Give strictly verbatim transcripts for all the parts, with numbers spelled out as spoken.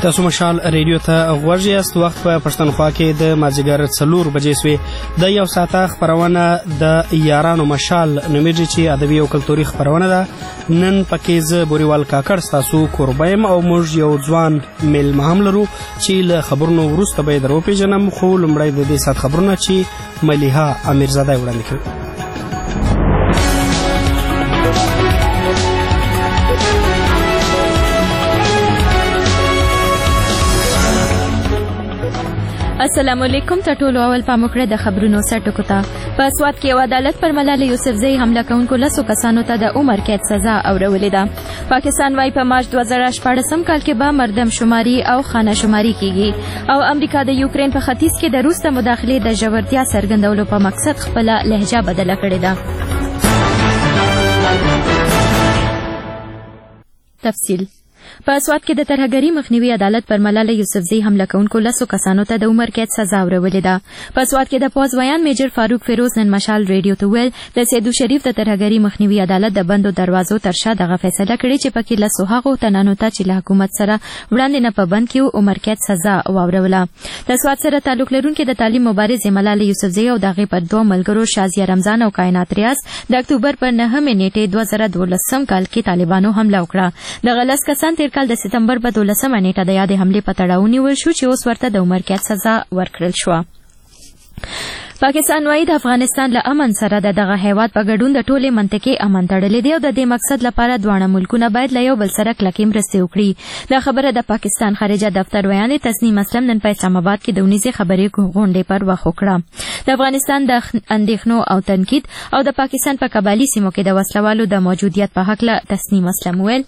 تاسو مشال ریډیو ته غوږ یاست. وخت په پښتونخوا کې د مازدیګر څلور بجې سوې. د یو ساعته خپرونه د یارانو مشال نومیږي چې ادبي او کلتوري خپرونه ده. نن پکې زه بوریوال کاکړ ستاسو کوربه یم او موږ یو ځوان میلمه هم لرو چې له خبرونو وروسته به یې در وپېژنم، خو لومړی د دې ساعت خبرونه چې ملیحه امیرزاده یې وړاندې کوي. السلام علیکم. ته ټولو اول پام وکړئ د خبرونو سرټکو ته. په سوات کې یو عدالت پر ملالۍ یوسفزۍ حمله کوونکو لسو کسانو ته د عمر قید سزا اورولې ده. پاکستان وايي په مارچ دوه زره شپاړسم کال کې به مردم شماري او خانه شماري کیږي او امریکا د یوکرین په ختیځ کې د روس د مداخلې د ژورتیا څرګندولو په مقصد خپله لهجه بدله کړې ده. تفصیل په سوات کې د ترهګرۍ مخنیوي عدالت پر ملالۍ یوسفزۍ حمله کوونکو لسو کسانو ته د عمر قید سزا اورولې ده. په سوات کې د پوځ ویان میجر فاروق فیروز نن مشال ریډیو ته ویل د سیدو شریف د ترهګرۍ مخنیوي عدالت د بندو دروازو تر شا دغه فیصله کړې چې پکې لسو هغو تنانو ته چې له حکومت سره وړاندې نه په بند کې عمر قید سزا واوروله. د سوات سره تعلق لرونکي د تعلیم مبارزې ملالۍ یوسفزۍ او د هغې پر دوه ملګرو شازیه رمضان او کائنات ریاض د اکتوبر پر نهمې نیټې دوه زره دولسم کال کې طالبانو حمله وکړه. دغه لس کسان تیر کال د ستمبر په دولسمه نیټه د یادې حملې په تړاو ونیول شو چې اوس ورته د عمر قید سزا ورکړل شوه. پاکستان وايي د افغانستان له امن سره د دغه هیواد په ګډون د ټولې منطقې امن تړلی دی او د دې مقصد لپاره دواړه ملکونه باید له یو بل سره کلکې مرستې وکړي. دا خبره د پاکستان خارجه دفتر ویانې تسنیم اسلم نن په اسلام آباد کې د ونیزې خبرې غونډې پر وخت وکړه. د افغانستان د اندېښنو او تنقید او د پاکستان په قبایلي سیمو کې د وسلوالو د موجودیت په هکله تسنیم اسلم ویل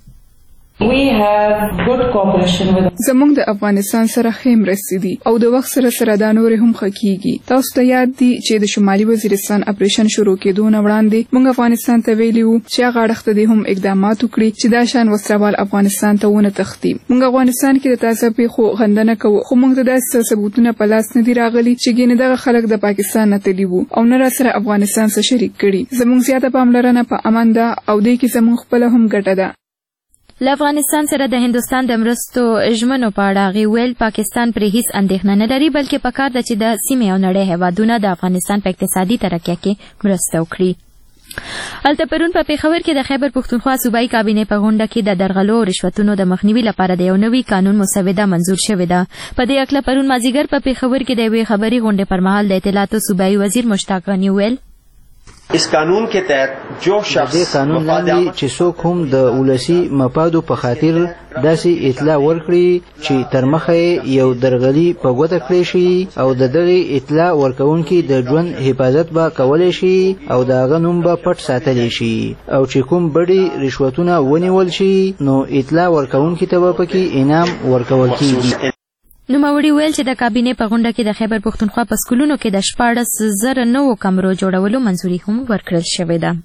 زمونږ د افغانستان سره ښې مرستې دي او د وخت سره سره دا نورې هم ښه کیږي. تاسو ته یاد دي چې د شمالي وزیرستان اپریشن شروع کېدو نه وړاندې موږ افغانستان ته ویلي وو چې هغه اړخ ته دې هم اقدامات وکړي چې دا شان وسلوال افغانستان ته ونه تښتي. موږ افغانستان کې د تازه پیښو غندنه کوو، خو موږ ته داسې ثبوتونه په لاس نه دي راغلي چې ګینې دغه خلک د پاکستان نه تللي وو او نه راسره افغانستان سره شریک کړي. زموږ زیاته پاملرنه په امن ده او دې کې زموږ خپله هم ګټه ده. له افغانستان سره د هندوستان د مرستو ژمنو په اړه هغې ویل پاکستان پرې هیڅ اندېښنه نه لري، بلکې پکار ده چې د سیمې او نړۍ هیوادونه د افغانستان په اقتصادي ترقیه کې مرسته وکړي. هلته پرون په پېښور کې د خیبر پښتونخوا صوبایي کابینې په غونډه کې د درغلو او رشوتونو د مخنیوي لپاره د یو نوي قانون مسوده منظور شوې ده. په دې هکله پرون مازدیګر په پېښور کې د یوې خبري غونډې پر مهال د اطلاعاتو صوبایي وزیر مشتاق غني ویل اس قانون کے تحت جو شخص دې قانون لاندې چې څوک هم د ولسی مفادو په خاطر داسې اطلاع ورکړي چې تر مخه یو درغلي په ګوته کړی شي او د دغه اطلاع ورکونکي د ژوند حفاظت به کولی شي او د هغه نوم به پټ ساتلی شي او چې کوم بډې رشوتونه ونیول شي نو اطلاع ورکونکي ته به پکې انعام ورکول کیږي. نوموړي ویل چې د کابینې په غونډه کې د خیبر پښتونخوا په سکولونو کې د شپاړس زره نوو کمرو جوړولو منظوري هم ورکړل شوې ده.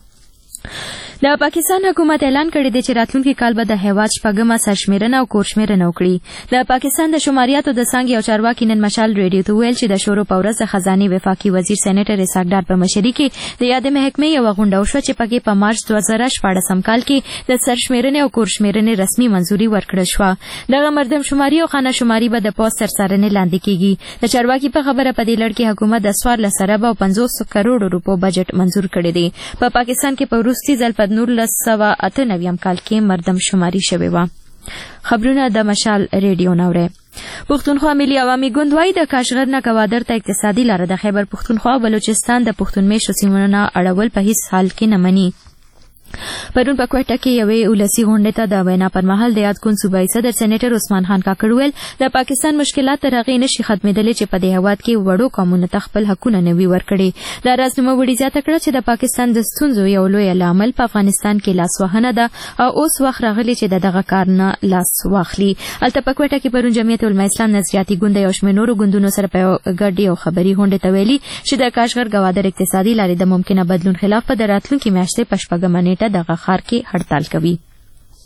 د پاکستان حکومت اعلان کړی دی چې راتلونکي کال به د هیواد شپږمه سرشمېرنه او کورشمېرنه وکړي. د پاکستان د شماریاتو د څانګې او چارواکي نن مشال ریډیو ته ویل چې د شورو په ورځ د خزانې وفاقي وزیر سینیټر اسحاق ډار په مشرۍ کې د یادې محکمې یوه غونډه وشوه چې پکې په مارچ دوه زره شپاړسم کال کې د سرشمېرنې او کورشمېرنې رسمي منظوري ورکړل شوه. دغه مردم شماري او خانه شماري به د پوځ تر څارنې لاندې کیږي. د چارواکي په خبره په دې لړ کې حکومت د څوارلس اربه او پنځوس کروړو روپو بجټ منظور کړی دی. په پاکستان کې په وروستي ځل په نولس سوه اته نویم کال کې مردم شماري شوې وه. خبرونه د مشال ریډیو نورئ. پښتونخوا ملي عوامي ګوند وايي د کاشغر نه ګوادر ته اقتصادي لاره د خیبر پښتونخوا او بلوچستان د پښتون میشتو سیمونو نه اړول په هیڅ حال کې نه مني. پرون په کوټه کې یوې ولسي غونډې ته د وینا پر مهال د یادګون صوبایي صدر سینیټر عثمان خان کاکړ ویل د پاکستان مشکلات تر هغې نشي ختمېدلی چې په دې هېواد کې وړو قومونو ته خپل حقونه نه وي ورکړي. دا راز نوموړي زیاته کړه چې د پاکستان د ستونزو یو لویه لامل په افغانستان کې لاسوهنه ده او اوس وخت راغلی چې د دغه کار نه لاس واخلي. هلته په کوټه کې پرون جمعیت علما اسلام نظریاتي ګوند یو شمېر نورو ګوندونو سره په ګډې یو خبري غونډې ته ویلي چې د کاشغر ګوادر اقتصادي لارې د ممکنه بدلون خلاف په د راتلونکي میاشتې په شپږمه نیټه دغه ښار کې هړتال کوي.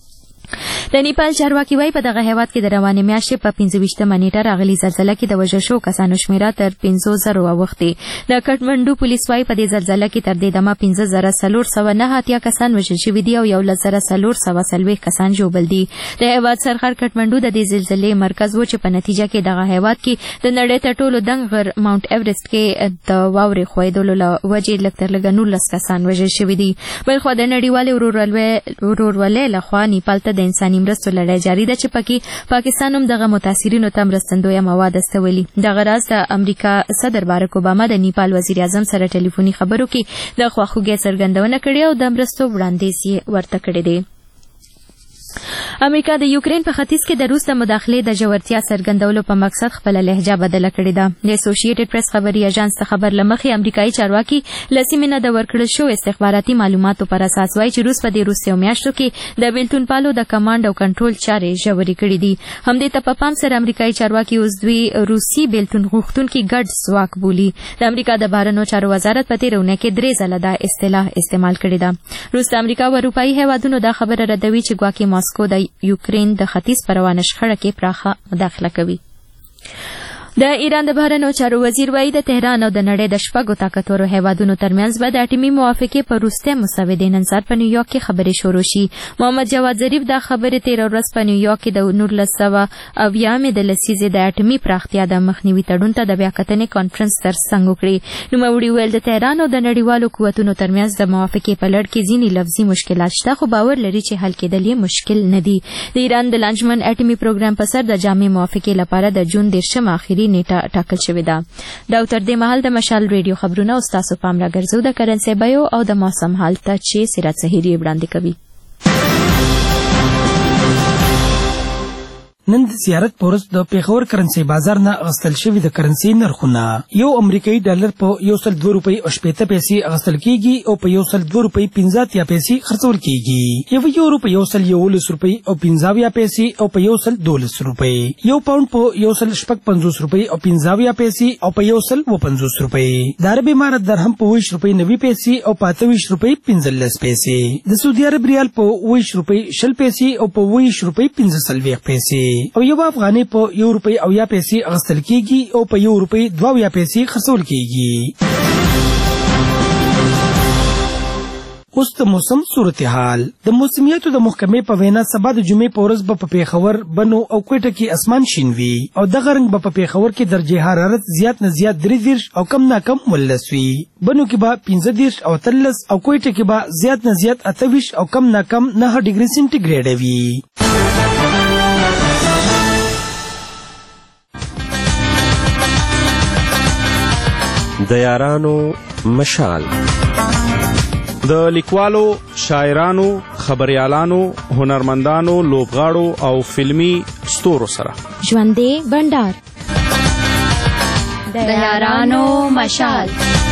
د نیپال چارواکي وایي په دغه هیواد کې د روانې میاشتې په پنځه ویشتمه نیټه راغلي زلزله کې د وژل شوو کسانو شمېره تر پنځو زرو اوښتې. د کټمنډو پولیس وایي په دې زلزله کې تر دې دمه پنځه زره څلور سوه نهه اتیا کسان وژل شوي دي او یولس زره څلور سوه څلوېښت کسان ژوبل دي. د هیواد سرحد کټمنډو د دې زلزلې مرکز و چې په نتیجه کې دغه هیواد کې د نړۍ تر ټولو دنګ غر ماونټ ایورسټ کې د واورې ښویېدلو له وجې لږ تر لږه نولس کسان وژل شوي دي. بلخوا د نړیوالې ورورولۍ لخوا نیپال ته د انساني مرستو لړۍ جاري ده چې پکې پاکستان هم دغه متاثرینو ته مرستندویه مواد استولي. دغه راز د امریکا صدر بارک اوباما د نیپال وزیر اعظم سره ټلیفوني خبرو کې د خواخوږۍ څرګندونه کړې او د مرستو وړاندیز یې ورته کړی دی. امریکا د یوکرین په ختیځ کې د روس د مداخلې د ژورتیا څرګندولو په مقصد خپله لهجه بدله کړې ده. د اسوسییټډ پریس خبري اژانس څخه خبر له مخې امریکایي چارواکي له سیمې نه د ورکړل شوو استخباراتي معلوماتو پر اساس وایي چې روس په دې وروستیو میاشتو کې د بیلتون پالو د کمانډ او کنټرول چارې ژورې کړې دي. همدې ته په پام سره امریکایي چارواکي اوس دوی روسي بیلتون غوښتونکي ګډ ځواک بولي. د امریکا د بهرنیو چارو وزارت په تېره اونۍ کې درې ځله دا اصطلاح استعمال کړې ده. روس د امریکا او اروپایي هیوادونو دا خبره ردوي چې ګواکې ماسکو د یوکرین د ختیځ په روانه شخړه کې پراخه مداخله کوي. د ایران د بهرنیو چارو وزیر وایي د تهران او د نړۍ د شپږو طاقتورو هیوادونو ترمنځ به د اټومي موافقې په وروستۍ مسودې نن سهار په نیویارک کې خبرې شروع شي. محمد جواد ظریف دا خبرې تېره ورځ په نیویارک کې د نولس سوه اویاومې د لسیزې د اټومي پراختیا د مخنیوي تړون ته د بیاکتنې کانفرنس تر څنګ وکړې. نوموړي ویل د تهران او د نړیوالو قوتونو ترمنځ د موافقې په لړ کې ځینې لفظي مشکلات شته خو باور لري چې حل کېدل یې مشکل نه دي. د ایران د لانجمن اټومي پروګرام په سر د جامع موافقې لپاره د جون دېرشمه آخري نیټه ټاکل شوې ده. دا تر دې مهال د مشال ریډیو خبرونه او ستاسو پام راګرځو د کرنسۍ بیو او د موسم حال ته چې سیرت سهیري وړاندې کوي. نن د زیارت په ورځ د پیښور کرنسۍ بازار نه اخیستل شوي د کرنسۍ نرخونه یو امریکایي ډالر په یو سل دوه روپۍ او شپېته پیسې اخیستل کېږي او په یو سل دوه روپۍ پنځه اتیا پیسې خرڅول کېږي. یو یورو په یو سل یولس روپۍ او پنځه اویا پیسې او په یو سل دولس روپۍ. یو پاونډ په یو سل شپږ پنځوس روپۍ او پنځه اویا پیسې او په یو سل اووه پنځوس روپۍ. د عرب امارت درهم په اووه ویشت روپۍ نوي پیسې او په اته ویشت روپۍ پنځلس پیسې. د سعودي عرب ریال په اووه ویشت روپۍ شل پیسې او په اووه ویشت روپۍ پنځه څلوېښت پیسې. او یو افغانۍ په یو روپۍ اویا پیسې اخیستل کېږي او په یو روپۍ دوه اویا پیسې خرڅول کېږي. اوس د موسم صورتحال. د موسمیاتو د محکمې په وینا سبا د جمعې په ورځ به په پېښور، بنو او کوټه کې اسمان شین وي او دغه رنګ به په پېښور کې درجې حرارت زیات نه زیات درې دېرش او کم نه کم ولس وي. بنو کې به پنځه دېرش او اتلس او کوټه کې به زیات نه زیات اته ویشت او کم نه کم نهه ډګري سینټیګریډ وي. د یارانو مشال د لیکوالو، شاعرانو، خبریالانو، هنرمندانو، لوبغاړو او فلمی ستورو سره ژوندې بندر د یارانو مشال.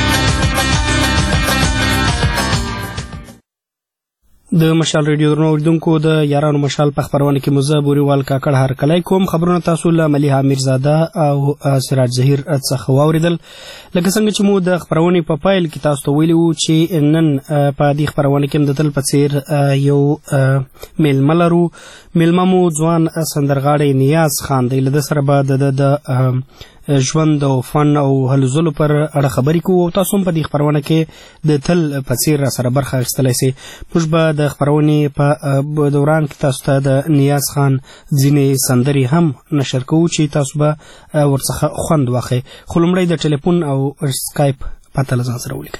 د مشال ریډیو درنو اوریدونکو د یارانو مشال په خبرونه کې مزه بوريوال کاکړ هرکلی کوم. خبرونه تاسو له ملیحه میرزاده او سراج ظهیر څخه واوریدل. لکه څنګه چې مو د خبرونې په پایل کې تاسو ته ویلي وو چې نن په دې خبرونه کې د تل په څیر یو میلمه لرو. میلمه مو ځوان سندرغاړی نیاز خان دی. له ده سره به د ژوند او فن او هلو ځلو پر اړه خبرې کوو او تاسو هم په دې خبرونه کې د تل په څیر را سره برخه اخیستلی سئ. موږ به د خبرونې په دوران کې تاسو ته د نیاز خان ځینې سندرې هم نشر کوو چې تاسو به ورڅخه خوند واخئ. خو لومړی د ټلیفون او سکایپ پته له ځان سره ولیکئ.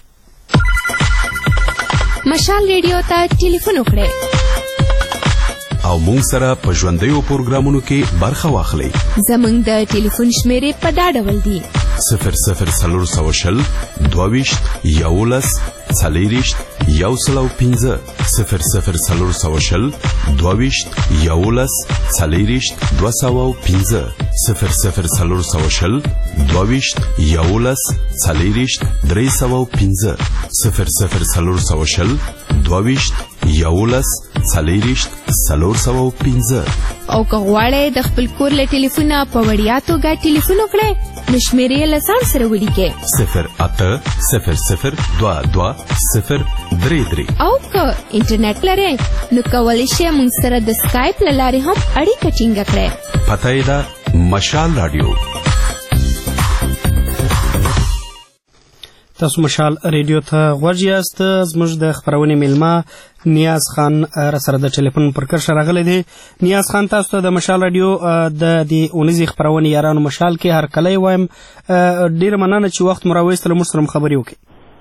مشال ریډیو ته ټلیفون وکړئ او مونږ سره په ژوندیو پروګرامونو کې برخه واخلئ. زمونږ د ټلیفون شمیرې په دا ډول دي: صفر صفر څلور سوه شل دوه ویشت یولس څلېرویشت یو سل او پنځه صفر صفر څلور سوه شل دوه ویشت یولس څلېرویشت دوه سوه او پنځه صفر صفر څلور سوه شل دوه ویشت یولس څلېرویشت درې سوه او پنځه صفر صفر څلور سوه شل دوه ویشت یولس څلېرویشت څلور سوه او پنځه. او که غواړئ د خپل کور له ټلیفونه په وړیا توګه ټلیفون وکړئ نو شمیرې یې له ځان سره ولیکئ صفر اته صفر صفر دوه دوه صفر درې درې. او که انټرنیټ لرئ نو کولی شئ موږ سره د سکایپ له لارې هم اړیکه ټینګه کړئ. پته یې ده مشال راډیو. تاسو مشال ریډیو ته غوږ یاست. زموږ د خپرونې میلمه نیاز خان را سره د ټلیفون پر کرښه راغلی دی. نیاز خان، تاسو ته د مشال ریډیو د دې اونیزې خپرونې یارانو مشال کې هر کله وایم ډېره مننه چې وخت مو راویست له موږ سره خبرې وکړئ.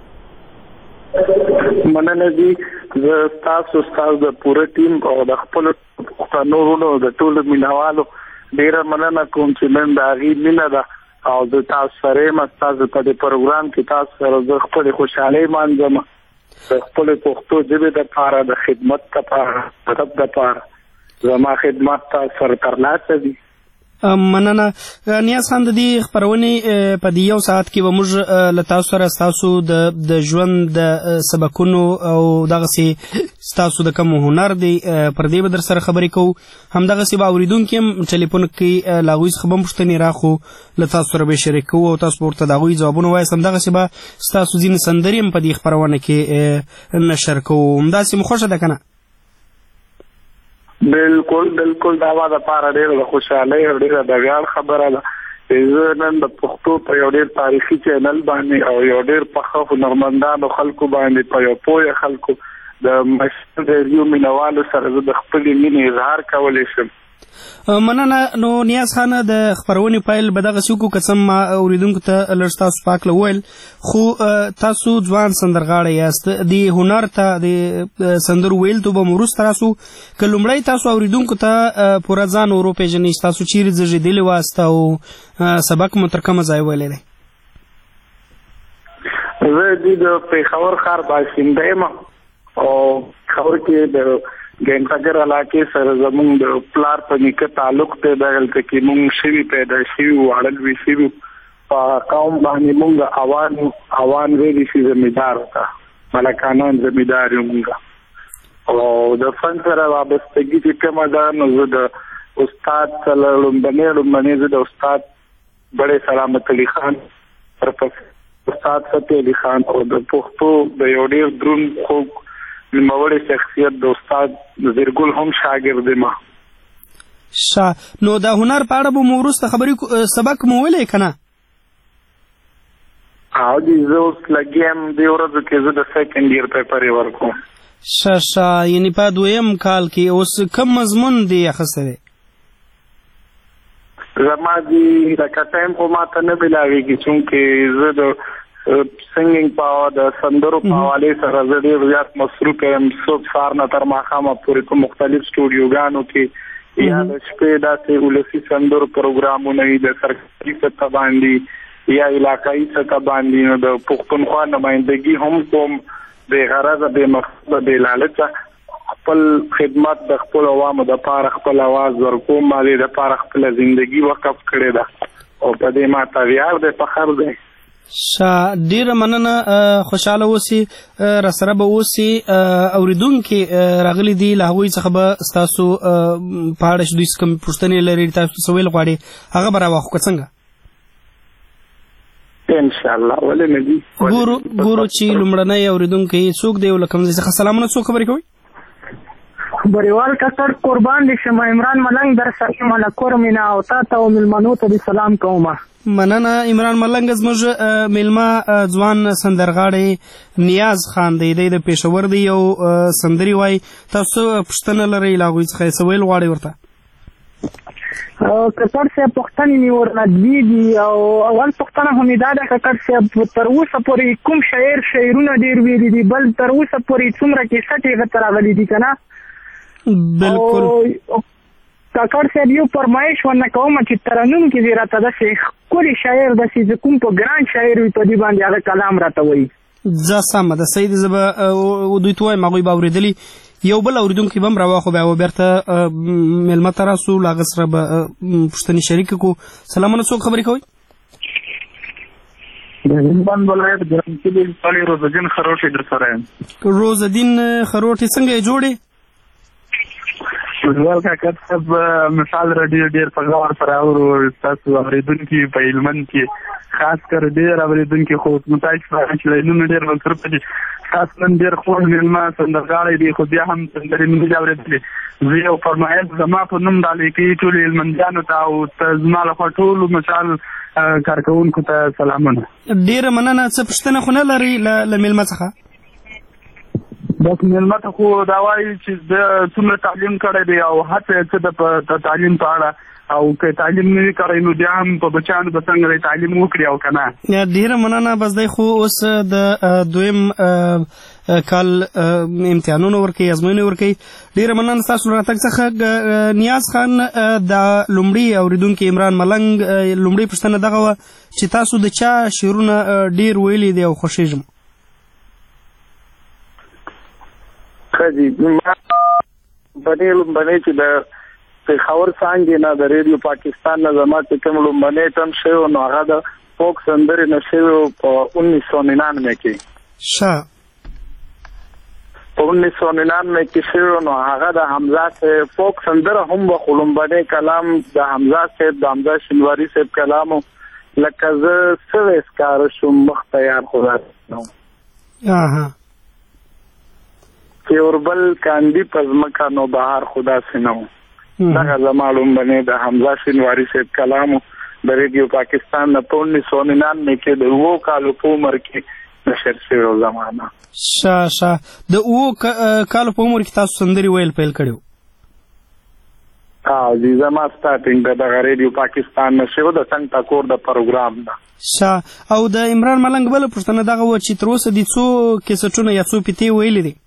مننه دي زه تاسو ستاسو د پوره ټیم او د خپلو پښتنو ورونو د ټولو مینهوالو ډېره مننه کوم چې نن د هغې مینه ده او د تاسو سره یم. تاسو په دې پروګرام کې تاسو سره زه خپلې خوشحالۍ مانځم د خپلې پښتو ژبې دپاره د خدمت دپاره ادب دپاره زما خدمت تاسو سره ترلاسه دي. مننه نیاز خان. د دې خپرونې په دې یو ساعت کې به موږ له تاسو سره ستاسو د ژوند د سبکونو او دغسې ستاسو د کوم هنر دی پر دې به در سره خبرې کوو. همدغسې به اورېدونکي هم ټلیفون کې له هغوی څخه به هم پوښتنې راخو له تاسو سره به یې شریک کوو او تاسو به ورته د هغوی ځوابونه وایاست. همدغسې به ستاسو ځینې سندرې هم په دې خپرونه کې نشر کوو. همداسې مو خوښه ده که نه؟ بالکل بالکل دا ما دپاره ډېره د خوشحالۍ او ډېره د ویاړ خبره ده چې زه نن د پښتو په یو ډېر تاریخي چینل باندې او یو ډېر پخه هنرمندانو خلکو باندې په یو پوهه خلکو د مشهور ریډیو مینوالو سره زه د خپلې مینې اظهار کولی شم. مننه. نو نیاز خان، د خپرونې پیل به دغسې وکړو که څه ما اورېدونکو ته لږ تاسو په هکله وویل، خو تاسو ځوان سندرغاړی یاست. د هنر ته د سندرو ویلو ته به مو وروسته راسو. که لومړی تاسو اورېدونکو ته پوره ځان ور وپېژنئ، تاسو چیرې زېږېدلي واست او سبق مو تر کومه ځای ویلی دی؟ زه د پېښور ښار باشنده یم او پېښور کې د ګینټګر علاقې سره زمونږ د پلار په نیکه تعلق دی. دلته کې مونږ شوي پیدا شوي واړه لوی شوي په قوم باندې مونږ اوان اوان ویلی شي زمیندار ته ملکانان زمیندار یو مونږ او د فن سره وابستګي چې کومه ده نو زه د استاد سره لومبنې لومبنې زه د استاد بړې سلامت علي خان استاد فتح علي خان او د پښتو د یو ډېر دروند خوږ نوموړی شخصیت د استاد زیرګل هم شاګرد یم. ښه، نو د هنر په اړه به مو وروسته خبرې سبق مو ویلی که نه؟ او دي زه اوس لګیا یم دې ورځو کې زه د سیکنډ ایئر پیپر یې ورکوم. ښه ښه، یعنې په دویم کال کې اوس کوم مضمون دی اخیستی دی؟ زما دي لکه ټایم خو ما ته نه میلاویږي چونکې زه د سنګینګ په د سندرو په حوالې سره زه ډېر زیات مصروف یم. صبح سهار نه تر ماښامه پورې په مختلف سټوډیوګانو کې یا د شپې داسې ولسي سندرو پروګرامونه وي د سرکاري سطح باندې یا علاقایي سطح باندې. نو د پښتونخوا نمایندګي هم کوم بې غرضه بې مقصده بې لالچه خپل خدمت د خپل عوامو دپاره خپل اواز ورکوم. ما دې دپاره خپله زندګي وقف کړې ده او په دې ما ته ویاړ دی، فخر دی. ښه، ډېره مننه. خوشحاله اوسئ، را سره به اوسئ. اورېدونکي راغلي دي، له هغوی څخه به ستاسو په اړه چې دوی څه کومې پوښتنې لري تاسو څه ویل غواړي هغه به راواخلو که څنګه؟ انشاءالله، ولې نه دي. ګورو ګورو چې لومړنی اورېدونکی څوک دی او له کوم ځای څخه سلامونه، څوک خبرې کوئ؟ بریوال ککړ قربان دي شم. عمران ملنګ در سره ملکور مینا او تا ته او ملمنو ته سلام کوم. مننه عمران ملنګ. زموږ میلمه ځوان سندرغاړی نیاز خان دی، دی د پېښور دی، یو سندرې وایي. تاسو پوښتنه لرئ له هغوی څخه څه ویل غواړئ ورته؟ ککړ صاحب پوښتنې مې ورنه دوې دي او اول پوښتنه خو مې دا ده ککړ صاحب تر اوسه پورې کوم شاعر شعرونه ډېر ویلي دي، بل تر اوسه پورې څومره کیسټ یې هغه ته راغلي دي که نه؟ بالکل. کاکړ صاحب یو فرمایش ورنه کوم چې ترنم کې دې راته داسې ښکلي شاعر داسې زه کوم په ګران شاعر وي په دې باندې هغه کلام راته وایي. ځه سمه ده، صحیح ده. زه به دوی ته وایم، هغوی به اورېدلي. یو بل اورېدونکي به هم راواخو، بیا به بېرته مېلمه ته راسو، له هغه سره به پوښتنې شریکې کړو. سلامونه، څوک خبرې کوئ؟ د هلمند ولایت ګرمسیر ولسوالۍ روزالدین خروټي در سره یم. روزالدین خروټي څنګه یې جوړې؟ ټولوال کاکا صاحب مثال راډیو ډېر په غور سره اورو ستاسو اورېدونکي په هلمند کې خاص کر ډېر اورېدونکي خو متاسف چې لینونه ډېر مصرف دي خاص نن ډېر خوږ مېلمه سندرغاړی دی خو بیا هم سندرې مې دي اورېدلې زه یو فرمایش زما په نوم ډالۍ کوي ټولو هلمندیانو ته او زما لخوا ټولو مثال کارکوونکو ته سلامونه. ډېره مننه. څه پوښتنه خو نه لرئ له مېلمه څخه؟ بس مېلمه ته خو دا وایي چې د څومره تعلیم کړی دی او هڅه یې څه ده په تعلیم په اړه او که تعلیم نه وي کړی نو بیا هم په بچیانو به څنګه دی تعلیم وکړي او که نه. ډېره مننه. بس دی خو اوس د دویم کال امتحانونه ورکوي ازموینې ورکوي. ډېره مننه ستاسو له راتګ څخه. نیاز خان د لومړي اورېدونکي عمران ملنګ لومړۍ پوښتنه دغه وه چې تاسو د چا شعرونه ډېر ویلي دي او خوښېږم؟ خدي ما بنې لومبنې چې د پېښور څانګې نه د ریډیو پاکستان نه زما چې کوم لومبنې ټم شوی نو هغه د فوک سندرې نه شوی په انیس سو ننانوے کې ښه په انیس سو ننانوے کې شوی نو هغه د حمزه صاحب فوک سندره هم به خو لومبنې کلام د حمزه صاحب د حمزه شینواري صاحب کلام لکه زه څه وسکاره شوم مخ تیار خدا نو اها چې اوربل کاندي پزمکا نو بهار خدا سينو دغه زمالوم باندې د حمزه شینواری صاحب کلام د ریډیو پاکستان نه په انیس سو ننانوے کې د وو کالو په عمر کې نشر شوی زمانہ. شا شا د وو کالو په عمر کې تاسو سندري ویل پیل کړو؟ ها دې زما سٹارټینګ د ریډیو پاکستان نه شو د څنګه ټاکور د پروګرام دا. شا او د عمران ملنګ بل پښتنه دغه و چې تر اوسه دي څو کیسټونه یا څو پیتې ویلې دي؟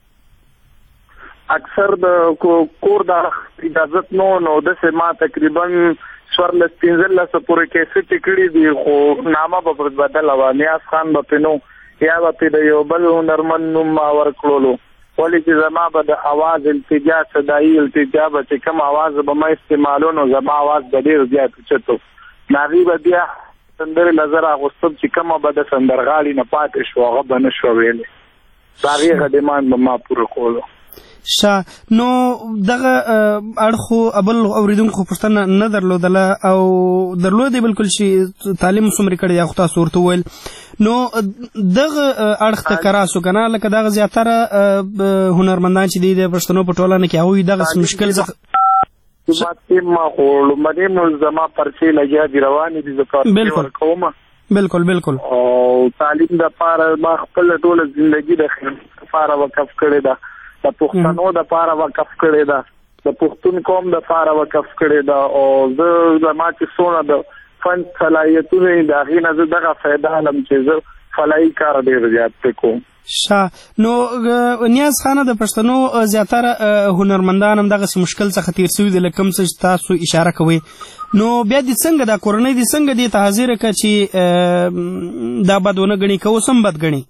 اکثر د کور د اجازت نو نو د سما تقریبا سورلس پنځلس پورې کیسې کړې دي خو نامه به بدل و نیاز خان به پینو یا به د یو بل هنرمند نوم ورکړلو ولې چې زما به د اواز التجا صدائی التجا به چې کوم اواز به ما استعمالو نو زما اواز به ډېر زیات چتو ناوی به بیا سندرې نظر اغوستم چې کومه به د سندرغاړي نه پاتې شو هغه به نه شو ویلې د هغې ډیمانډ به ما پوره کولو. شا نو دغه اړخو ابل اوریدونکو پوښتنه نه درلودله او درلودې بالکل چې تعلیم څومره کړی یا خو تاسو ورته وویل نو دغه اړخ ته کراسو که نه لکه دغه زیاتره هنرمندان چې دي د پښتنو په ټولنه کې هغوی دغه مشکل څخه ما خو لومړنۍ ملزمه پرچې لګیا دي روانې دي زه پرچې ورکوم بالکل بالکل او تعلیم دپاره ما خپله ټوله زندګي د خدمت لپاره وقف کړې ده د پښتنو د پاره وقف کړی ده د پښتون قوم د پاره وقف کړی ده او زه زما چې څونه د فن صلاحیتونه د هغې نه زه دغه فایده علم چې زه فلاحي کار ډېر زیات کوم. شا نو نیاز خانه د پښتنو زیاتره هنرمندان هم دغسې مشکل څخه تېر سوي دي لکه کوم څه چې تاسو اشاره کوئ نو بیا دې څنګه دا کورنۍ دې څنګه دې ته حاضره کړه چې دا بد ونه ګڼي که اوس هم بد ګڼي؟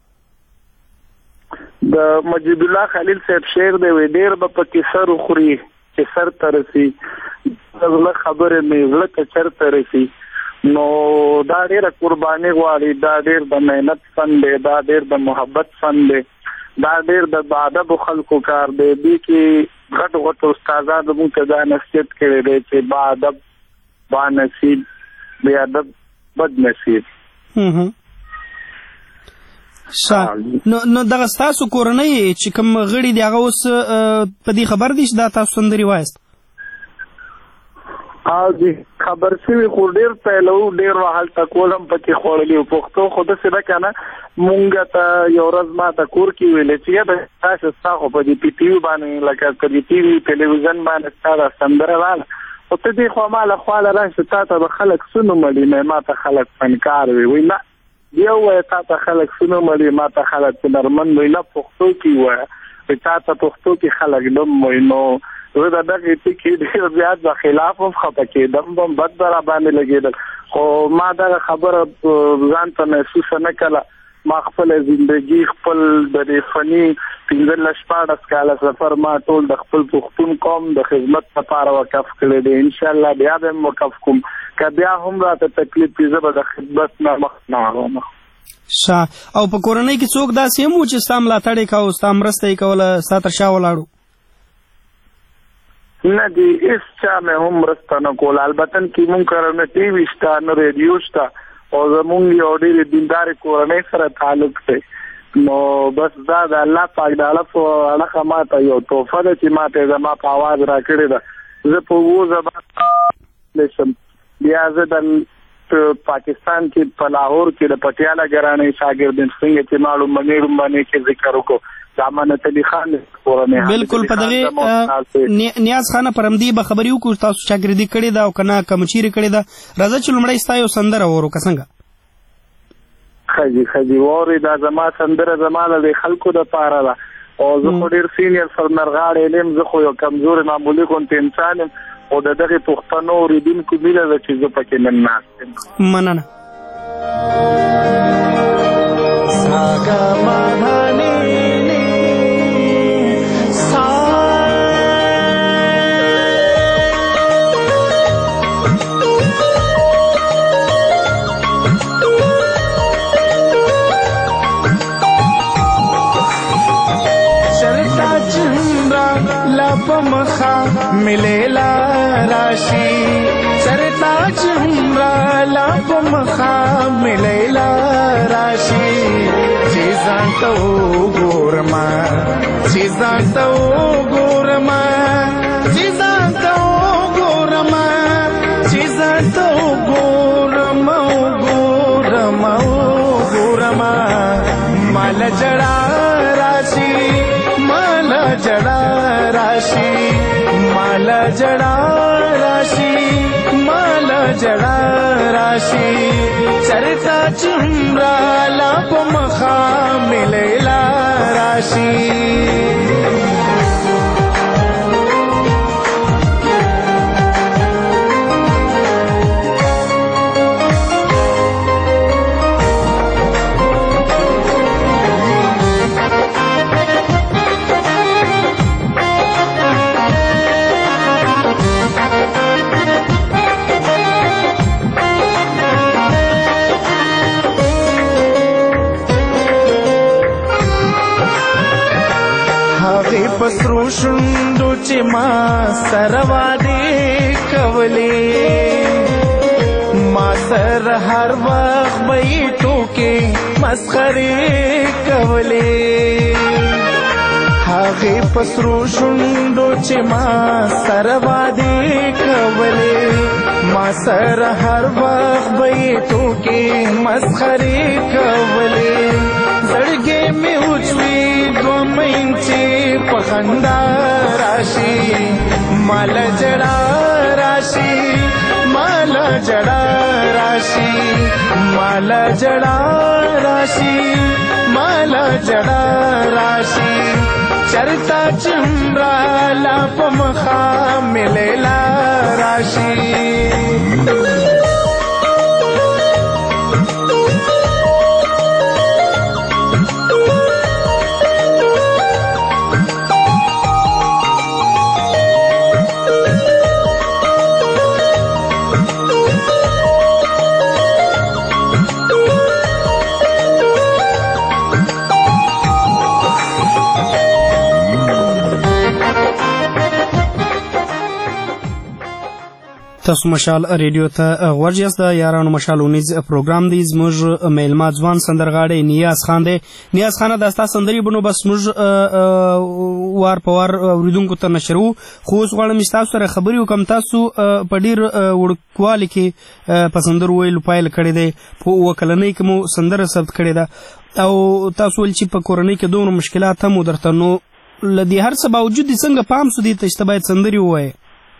د مجید الله خلیل صاحب شعر دی وی ډېر به پکې سر وخوري چې سر ته رسي زړه خبرې مې زړه ته چېرته رسي نو دا ډېره قرباني غواړي دا ډېر د محنت فن دی دا ډېر د محبت فن دی دا ډېر د باادبو خلکو کار دی دې کې غټ غټ استادان زموږ ته دا نصیحت کړی دی چې باادب بانصیب بې ادب بد نصیب. شا نو نو دغه ستاسو کورنۍ چې کوم غړي دي هغه اوس په دې خبر دي چې دا تاسو سندرې وایست؟ او دې خبر شوي خو ډېر پیلو ډېر هلته کولم پکې خوړلي و پښتو خو داسې ده که نه مونږ ته یو ورځ ما ته کور کې ویلې چې یاده تاسو ستا خو په دې پي ټي وي باندې لکه که د ټي وي ټلویزیون باندې ستا دا سندره راله خو ته دې خوا ما له خواله راشه تا ته به خلک څه نومړي نه ما ته خلک فنکار وي وایي نه بیا ووایه تا ته خلک څه نومړي ما ته خلک هنرمند وایي نه پښتو کې ووایه وایي تا ته پښتو کې خلک ډم وایي نو زه د دغې ټکي ډېر زیات به خلاف هم خفه کېدم به بد به راباندې لګېدل خو ما دغه خبره ځان ته محسوسه نه کړه ما خپله زندګي خپل د دې فني پنځلس شپاړس کاله سفر ما ټول د خپل پښتون قوم د خدمت لپاره وقف کړی دی انشاءالله بیا به هم وقف کوم که بیا هم راته تکلیف وي زه به د خدمت نه مخ نه اړوم. ښه او په کورنۍ کې څوک داسې هم و چې ستا ملاتړ یې کوه ستا مرسته یې کوله ستا تر شا ولاړو؟ نه دی هیڅ چا مې هم مرسته نه کوله. البته کې مونږ کره نه ټي وي شته نه ریډیو شته او زمونږ یو ډېرې دیندارې کورنۍ سره تعلق دی. نو بس دا د الله پاک د اړه په اړه ماته یو تحفه ده چې ماته زما په اواز راکړې ده. زه په اووه زبان شم. بیا زه د پاکستان کې په لاهور کې د پټیاله ګرانۍ شاګرد څنګه چې معلوم منې رومبانې کې ذکر وکړو دامنت علی خان کورنۍ بالکل په دغه نیاز خان پرمدی به خبري وکړو تاسو شاګردي کړې ده او کنه کمچيري کړې ده. راځه چې لمړی ستا یو سندره ورو کسنګ خجی خجی ووري دا زما سندره زما د خلکو د پاره ده او زه خو ډیر سینیئر سرنرغاړی نیم. زه خو یو کمزوري معمولی غونډه انسان یم او د دغه پښتنو اوریدونکو مینه ده چې زه پکې نن ناست یم. مننه. پمخا ملیلا راشی سرتا چمرا لا پمخا ملیلا راشی چیزان تو گورما چیزان تو گورما چیزان تو گورما چیزان تو گورما گورما گورما مال جڑا راشی مال جڑا راشی مال جڑا راشی مال جڑا راشی چرتا چمرا لا پمخا ملیلا راشی. پسرو شندو چې ما سروا دې کولې ما سر هر وخت به ټوکې مسخرې کولې هغه پسرو شندو چې ما سروا دې کولې ما سر هر وخت به ټوکې مسخرې کولې زړګې مې اوچوي دو مینچې پخندا راشی مال جڑا راشی مال جڑا راشی مال جڑا راشی مال جڑا راشی چرتا چمرا لا پمخا ملیلا راشی. تاسو مشال ریډیو ته غوږ یاست. د یارانو مشال اونیز پروګرام دی. زموږ میلمه ځوان سندرغاړی نیاز خان دی. نیاز خان دا ستا سندري بنو بس موږ وار په وار اوریدونکو ته نشرو خو اوس غواړم چې تاسو سره خبرې وکړم. تاسو په ډېر وړوکوالي کې په سندرو ویلو پیل کړی دی. په اووه کلنۍ کې مو سندره ثبت کړې ده او تاسو ویل چې په کورنۍ کې دومره مشکلات هم درته نو له دې هر څه باوجود دې څنګه پام سو دې ته چې ته باید سندرې ووایې؟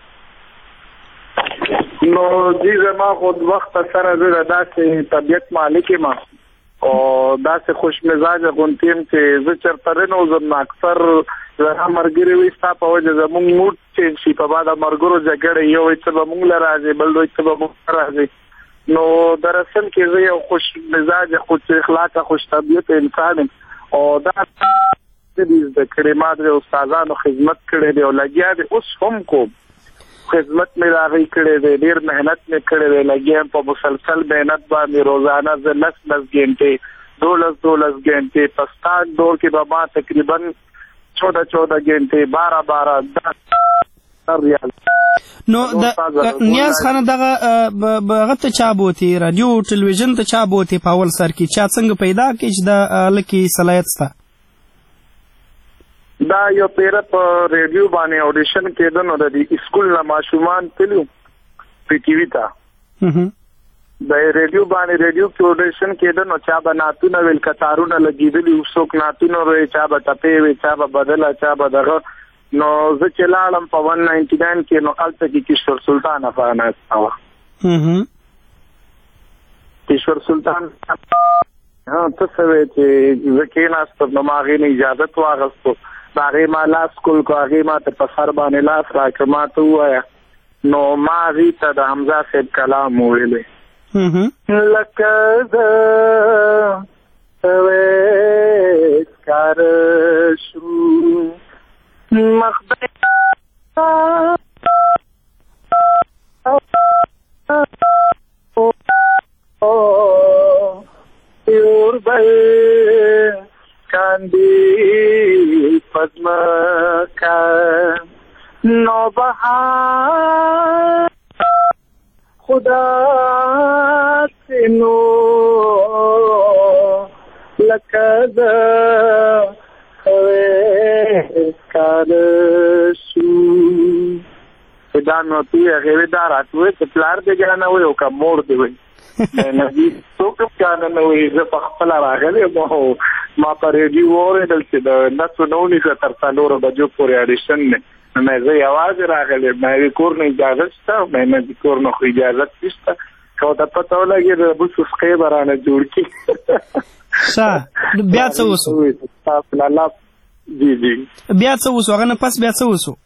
نو جی زما خود وخت سره زه داسې طبیعت مالک یم او داسې خوش مزاجه غونتی یم چې زه چېرته رنوځم نو اکثر زما ملګري وایي ستا په وجه زموږ موډ چینج شي په بعد ملګرو جګړې یو وایي څه به موږ له راځي بل وایي څه به موږ راځي. نو در اصل کې زه یو خوش مزاجه خوش اخلاقه خوش طبیعت انسان یم او دا دې زده کړې ما د استادانو خدمت کړی دی او لګیا دی اوس هم کوم خدمت مې راغی کړی دی ډېر محنت مې کړی دی لګیا یم په مسلسل محنت باندې روزانه زه لس لس ګنټې دولس دولس ګنټې په سٹاک دور کې به ما تقریبا چودہ چودہ گھنٹے بارہ بارہ دس نو د نیاز خان دغه هغه ته چا بوتي رادیو ټلویزیون ته چا بوتي په اول سر کې چا څنګه پیدا کې چې د لکه صلاحیت ستا دا یو پیر په ریډیو باندې اډیشن کېده نو د اسکول نه ماشومان تلو په ټي وي ته د ریډیو باندې ریډیو کې اډیشن کېده نو چا به ناتونه ویل کتارونه لګېدلي څوک ناتونه وی چا به ټپې وی چا به بدله چا به دغه نو زه چې لاړم په ون ناینټي ناین کې نو هلته کې کشور سلطان افغان ناسته وه کشور سلطان ته څه وی چې زه کېناستم نو ما هغې نه اجازت واخیستو د هغې ما لاس کول کو هغې ما ته په سر باندې لاس راکړه ما ته ووایه نو ما هغې ته د حمزه صاحب کلام وویلی لکه زه ښکاره شو مخبر اور بل کاندی پدم کا نو بہار خدا سے نو لکد دا نو تی هغې دا راته وایي چې پلار دې ګران نه وایي او که مور دې وایي نبي څوک هم چانه نه وایي زه په خپله راغلی یم او ما په ریډیو واورېدل چې د نسو نه ونیسه تر څلورو بجو پورې اډیشن دی نو مې زه یوازې راغلی یم مې کور نه اجازت شته مې نه کور نه خو اجازت نشته که ورته پته ولګېده د بوس وسخې به رانه جوړ کړي ښه بیا څه وسو جی جی بیا څه وسو هغه نه پس بیا څه وسو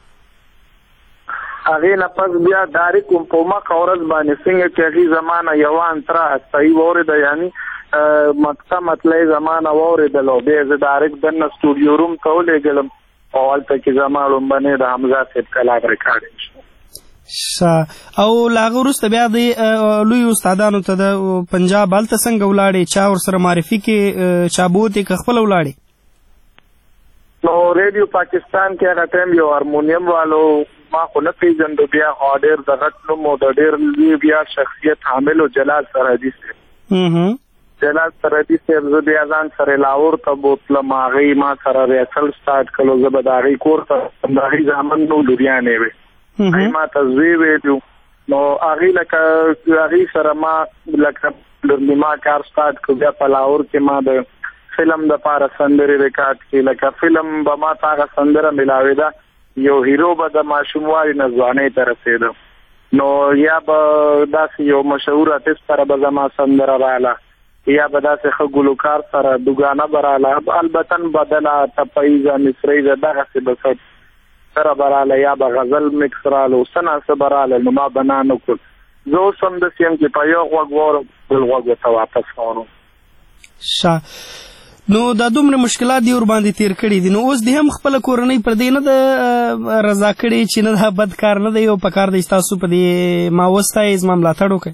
هغې نه پس بیا داري کوم په مخه ورځ باندې څنګه چې هغې زمانه یوه انتره هستایي واورېده یعنې مکته مطلعې زمانه واورېدل او بیا زه ډایرکټ دننه سټوډیو روم ته ولېږلم او هلته کې زما لومبنۍ د حمزه صاحب کلام ریکارډینګ شو ښه او له هغه وروسته بیا د لویو استادانو ته د پنجاب هلته څنګه ولاړې چا ورسره معرفي کې چا بوتې که خپله ولاړې نو ریډیو پاکستان کې هغه ټایم یو هارمونیم والو ما خو نه پېژندو بیا خو ډېر د غټ نوم او د ډېر لوی بیا شخصیت حامل و جلال سرحدي صاحب جلال سرحدي صاحب زه بیا ځان سره لاهور ته بوتلم هغې ما سره ریهرسل سټارټ کړو زه به د هغې کور ته د هغې زامن نو لوریانې وې هغې ما ته زوی ویلو نو هغې لکه هغې سره ما لکه نیما کار سټارټ کړو بیا په لاهور کې ما د فلم د پاره سندرې ریکارډ کړي لکه فلم به ما ته هغه سندره ملاوېده یو هیرو به د ماشوموالي نه ځوانۍ ته رسېده نو یا به داسې یو مشهور آرټسټ سره به زما سندره راغله یا به داسې ښه ګلوکار سره دوګانه به راغله البته بدله تپهیزه مصریزه دغسې به څه سره به راغله یا به غزل مکس راغله څه ناڅه به راغله نو ما به نه نه کړل زه اوس همداسې یم چې په یو غوږ واورم بل غوږ ورته واپس واورم ښه نو دا دومره مشکلات دی ور باندې تیر کړي دي نو اوس دې هم خپله کورنۍ پر دې نه د رضا کړې چې نه دا بد کار نه دی او په کار دی ستاسو په دې ما وستایي زما ملاتړ وکړئ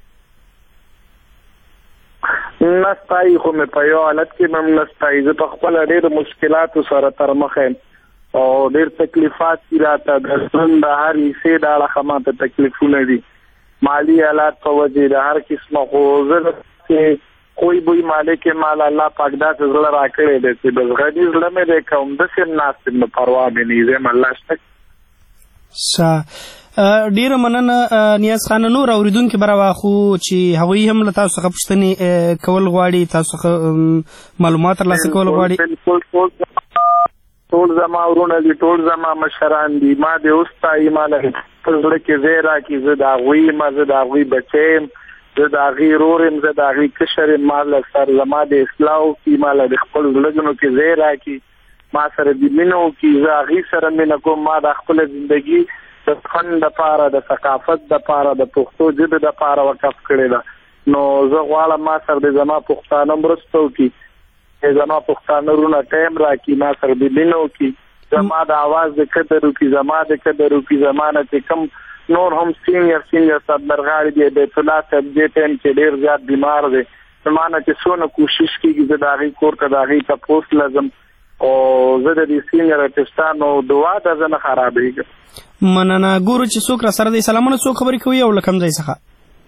نه ستایي خو مې په یو حالت کې هم نه ستایي زه په خپله ډېرو مشکلاتو سره تر مخه یم او ډېر تکلیفات دي راته د ژوند د هر حصې د اړخه ماته تکلیفونه دي مالي حالات په وجې د هر قسمه خو زه کوئی بوی مالک مال الله پاک داسې زړه راکړی دی چې بس غني زړه مې دی که همداسې هم ناست یم نو پروا مې نه یم الله شته ښه ډېره مننه نیاز خان نور اورېدونکي به راواخو چې هغوی هم له تاسو څخه پوښتنې کول غواړي تاسو څخه معلومات ترلاسه کول غواړي ټول زما ورونه دي ټول زما مشران دي ما دې وستایي ما له خپل زړه کې ځای راکړي زه د هغوی یم زه د هغوی بچی یم زه د هغې رور یم زه د هغې کشر یم ما له سر زما د اصلاح وکړي ما له د خپل زړګنو کې ځای راکړي ما سره د مینه وکړي زه هغې سره مینه کوم ما د خپله زندګي د فن دپاره د ثقافت دپاره د پښتو ژبې دپاره وقف کړې ده نو زه غواړم ما سره د زما پښتانه مرسته وکړي زما پښتانه رونه ټایم راکړي ما سره د مینه وکړي زما د اواز د قدر وکړي زما د قدر وکړي زما نه چې کوم نور هم سینیر سینیر سربرغاړي دی بیت الله صاحب دې ټایم کې ډېر زیات بیمار دی زما نه چې څونه کوشش کېږي زه د هغې کور ته د هغې تپوس لازم او زه د دې سینګر ارتستانو دعا د زنه خرابېږم. مننه. ګورو چې څوک را سره دی. سلامونه. څوک خبرې کوي او له کوم ځای څخه؟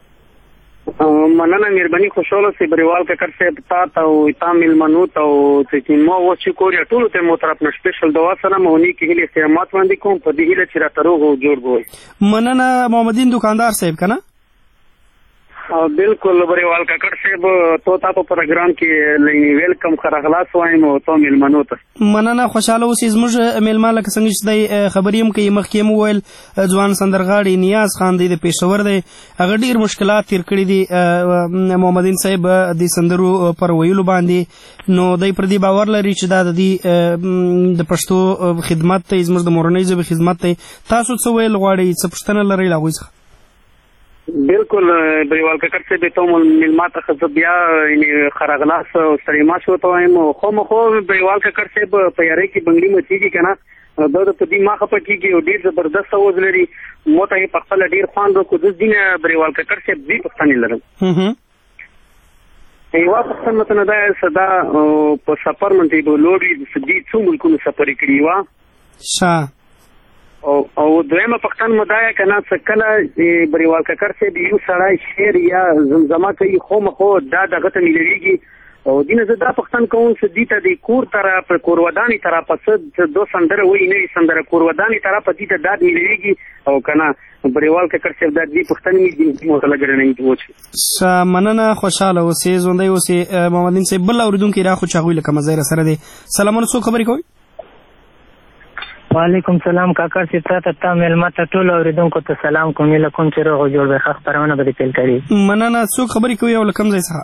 مننه مهرباني. خوشاله سي بریوال ککر صاحب تا ته او تا میلمنو ته او چې مو و چې کوریا ټولو ته مو طرف نه سپیشل دعا سره مونږ کې هلي استعمال باندې کوم په دې هله چې را تروغ جوړ وي. مننه محمدین دکاندار صاحب کنه. بالکل بریوال ککر صاحب تو تا په پروګرام کې لینی ویلکم خراغلاس وایم او تو میلمنو ته. مننه. خوشاله اوسئ. زموږ میلمه لکه څنګه چې دی خبرې هم کوي مخکې مو ویل ځوان سندرغاړي نیاز خان دی د پېښور دی. هغه ډېر مشکلات تیر کړي دي محمدین صاحب د سندرو پر ویلو باندې. نو دی پر دې باور لري چې دا د دې د پښتو خدمت دی زموږ د مورنۍ ژبې خدمت دی. تاسو څه ویل غواړئ؟ څه پوښتنه لرئ له هغوی څخه؟ بالکل بریوال ککر صاحب ته ملما ته خو بیا خراغلاس او ستړیما شو ته وایم خو مخو بریوال ککر صاحب په یاري کې بنگړي مچېږي کنه دا د پدې ما خپه کېږي او ډېر زبردست اوز لري. مو ته په خپل ډېر خوان ورکو د دینه بریوال ککر صاحب دې پښتني لرم. یو پښتنه مته نه ده صدا په سفر منځي به لوري د دې څو ملکونو سفر کړی و. ښه. او او دویمه پښتنه مدایا کنه څکله بریوال ککر صاحب یو سړی شعر یا زمزمه کوي خو مخو دا دغه ته ملويږي او دینه زه دا پښتن کوم چې دې ته د کور طرف کور ودانی طرف پس دو سندره وای نه سندره کور ودانی طرف دې ته داد ملويږي او کنه بریوال ککر صاحب د دې پښتن می دې مو لګره نه پوښي. مننه. خوشاله اوسئ. ژوندۍ اوسئ. محمدین صاحب بل اوریدونکو را خو چاغوي لکه مزه سره دی. سلامونه. څوک خبرې کوي؟ وعلیکم سلام کاکر سی تا تا میلمه ته ټول اوریدونکو ته سلام کوم. له کوم چې روغ جوړ به خخ پرونه به پیل کړي. مننه. څوک خبرې کوي او له کوم ځای څخه؟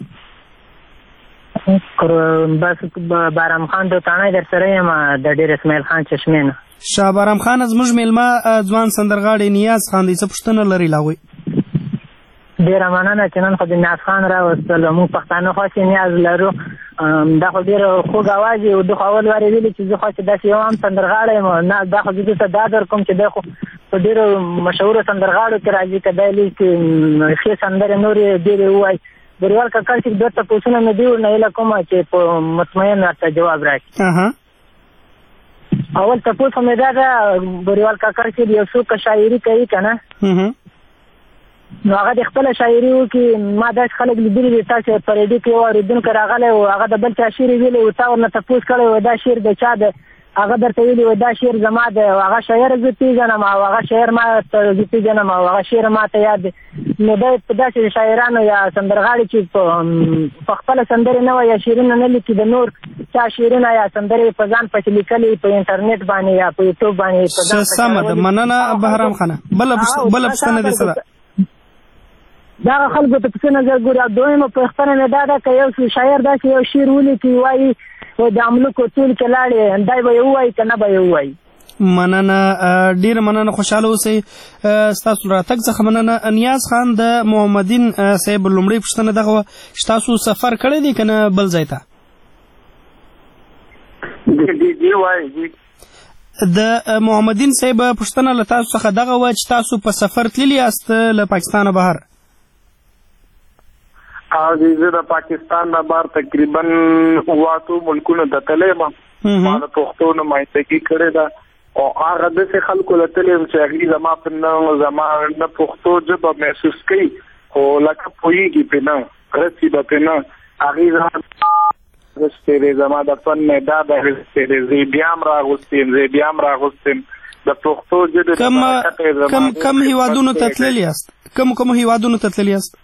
بس بارام خان د تانه در سره یم د ډیر اسماعیل خان چشمین. شاه بارام خان زموږ میلمه ځوان سندرغاړي نیاز خان دی. څه پوښتنه لري له هغوی؟ ډیره مننه چې نن خو د نیاز خان راوستل. موږ پښتانه خو چې نیاز لرو دا خو ډېر خوږ اواز یې د خو اول وارې ویلي چې زه خو چې داسې یو هم سندرغاړی یم نه دا خو زه ته دا در کوم چې دی خو په ډېرو مشهورو سندرغاړو کې راځي که دی لي چې ښې سندرې نورې ډېرې ووایي. بریوال ککر چې دوه تپوسونه مې دي ورنه هیله کومه چې په مطمئن ورته جواب راکړي. اول تپوس خو مې دا ده بریوال ککر چې یو څوک شاعري کوي که نه نو هغه د خپله شاعري وکړي. ما داسې خلک لیدلي دي تاسې په ریډیو کې یو اورېدونکی راغلی و هغه د بل چا شعر یې ویلی و تا ورنه تپوس کړی و دا شعر د چا دی هغه درته ویلي و دا شعر زما دی او هغه شاعر زه پېژنم او هغه شاعر ما ته زه پېژنم او هغه شعر ما ته یاد دی. نو دی په داسې شاعرانو یا سندرغاړي چې په خپله سندرې نه وایي یا شعرونه نه لیکي د نور چا شعرونه یا سندرې په ځان پسې لیکلي په انټرنیټ باندې یا په یوټیوب باندې. سمه ده. مننه بهرام خانه. بله پوښتنه دې څه ده؟ دا خلکو ته پسې نظر ګوري. او دویمه پوښتنه مې دا ده که یو شاعر داسې یو شعر ولیکي وایي د املوکو ټول کې لاړې دی به یې ووایي که نه به یې ووایي. مننه. ډېره مننه. خوشحاله اوسئ. ستاسو راتګ څخه مننه. نیاز خان د محمدین صاحب لومړۍ پوښتنه دغه وه چې تاسو سفر کړی دی که نه بل ځای ته؟ د محمدین صاحب پوښتنه له تاسو څخه دغه وه چې تاسو په سفر تللي یاست له پاکستانه بهر؟ او زه د پاکستان نه بهر تقریبا اواتو ملکونو ته تللی یم. ما د پښتو نمایندګي کړې ده او هغه داسې خلکو له تللی یم چې هغوی زما په نه زما نه پښتو ژبه محسوس کوي خو لکه پوهېږي پرې نه رسي به پرې نه هغوی زما رستی دی زما د فن نه دا به رستی دی زه بیا هم راغوستی یم زه بیا هم راغوستی یم د پښتو ژبې کم هېوادونو ته تللي یاست؟ کوم کوم هېوادونو ته تللي یاست؟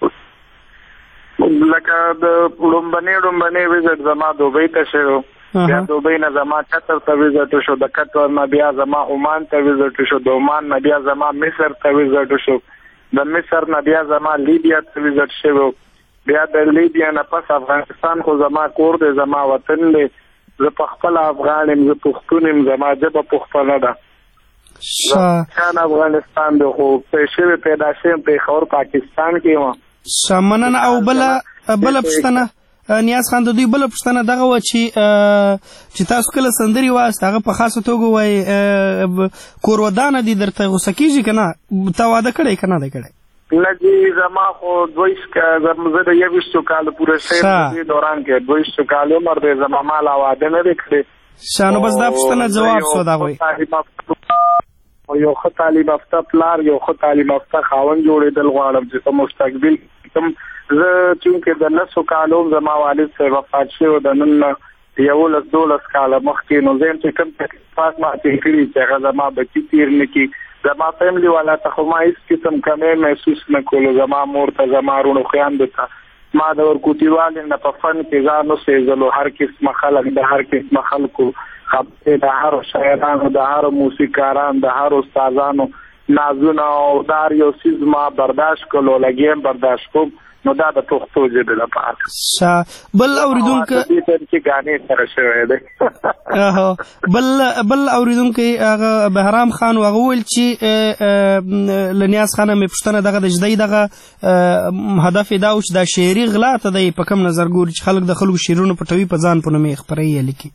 لکه د لومبنې لومبنې ویزټ زما دوبۍ ته شوی بیا دوبۍ نه زما قطر ته ویزټ شو د قطر نه بیا زما عمان ته ویزټ شو د عمان نه بیا زما مصر ته ویزټ شو د مصر نه بیا زما لیبیا ته ویزټ شوی بیا د لیبیا نه پس افغانستان خو زما کور دی زما وطن دی زه په خپله افغان یم زه پښتون یم زما ژبه پښتنه ده. افغانستان افغانستان دی خو شوی پیدا شوی پېښور پاکستان کې یم. مننه. او بله بله پوښتنه نیاز خان د دوی بله پوښتنه دغه وه چې چې تاسو کله سندرې وایاست هغه په خاصه توګه وایي کور ودانه دي درته غوسه کېږي که نه؟ تا واده کړی که نه دی کړی؟ نه جی زما خو دویشت زه د یویشتو کالو پوره شوی دوران کې دویشتو کال عمر دی زما ما لا واده نه دی کړی شانو بس دا پوښتنه جواب شو دا وایي یو ښه تعلیم یافته پلار یو ښه تعلیم یافته خاوند جوړېدل غواړم چې په مستقبل کوم زه چونکې د لسو کالو زما والد صاحب وفات شوی د نن یولس دولس کاله مخکې نو زه چې کوم تکلیفات ماته کړي چې هغه زما بچي تېر نه کړي زما فیملي والا ته خو ما هېڅ قسم کمی محسوس نه کولو زما مور ته زما وروڼو خویندو ته ما د ورکوټیوالې نه په فن کې ځان وسېزلو هر قسمه خلک د هر قسمه خلکو خبرې د هرو شاعرانو د هرو موسیقارانو د هرو استادانو نازونه او دا هر یو څیز ما برداشت کړلو لګیم برداشت کوم نو دا د پښتو ژبې لپاره بل اورېدونکی چې غانې سره شوی دی بل بل اورېدونکی هغه بهرام خان هغه وویل چې له نیاز خانه مې پوښتنه دغه د جدی دغه هدف یې دا و چې دا شعري غلا ته دی په کوم نظر ګوري چې خلک د خلکو شعرونه پټوي په ځان په نوم یې خپروي یا لیکي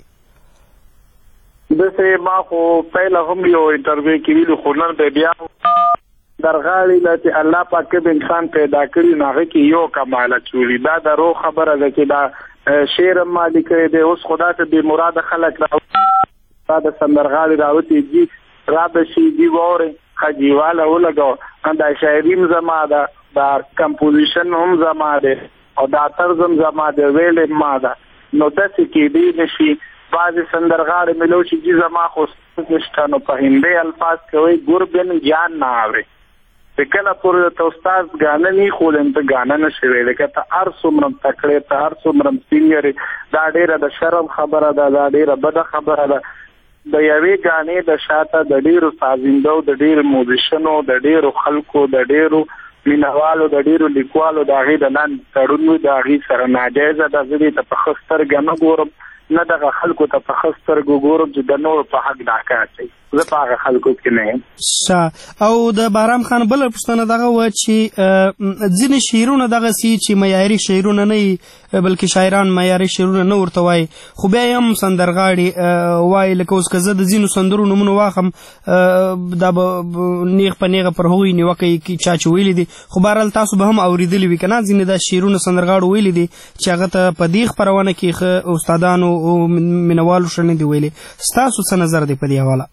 دسې ما خو پهله هم یو انټرویو کې ویلو خو نن به بیا درغاړي له چې الله پاک به انسان پیدا کړي نو هغه کې یو کماله چولی دا درو خبره ده چې دا شعر مالک دی اوس خدا ته بې مراده خلک را دا د سندرغاړي راوتي جي را به شي دي وره خجیواله ولګو دا شاعري زما ده دا کمپوزیشن هم زما ده او دا طرز هم زما ده ویلې ما ده نو داسې کې دی نشي بعضې سندرغاړي ملو چې جي زما خو نشته نو په هندي الفاظ کوي ګوربن جان نه اوري کله پورې ته استاد غانه نه خولم ته غانه نشي ویل کته هر څومره تکړه ته هر څومره سینګر دا ډیره د شرم خبره ده دا ډیره بده خبره ده د یوې غانې د شاته د ډیرو سازیندو د ډیرو موزیشنو د ډیرو خلکو د ډیرو مینوالو د ډیرو لیکوالو د هغې د لاندې تړون د هغې سره ناجایزه ده زه دې ته په ښه سترګه نه ګورم نه دغه خلکو ته په ښه سترګو ګورم چې د نورو په حق دا کار کوي زه په هغه خلکو کې نه یم او د بهرام خان بله پوښتنه دغه وه چې ځینې شعرونه دغسې چې معیاري شعرونه نه وي بلکې شاعران معیاري شعرونه نه ورته وایي خو بیا یې هم سندرغاړي وایي لکه اوس که زه د ځینو سندرو نومونه واخلم دا به نیغ په نیغه پر هغوی نیوکه یې چا چې ویلي دي خو بهرحال تاسو به هم اورېدلي وي که نه ځینې دا شعرونه سندرغاړو ویلي دي چې هغه ته په دې خپرونه کې ښه استادانو او مینوالو ښه نه دي ویلي ستاسو څه نظر دی په دې حواله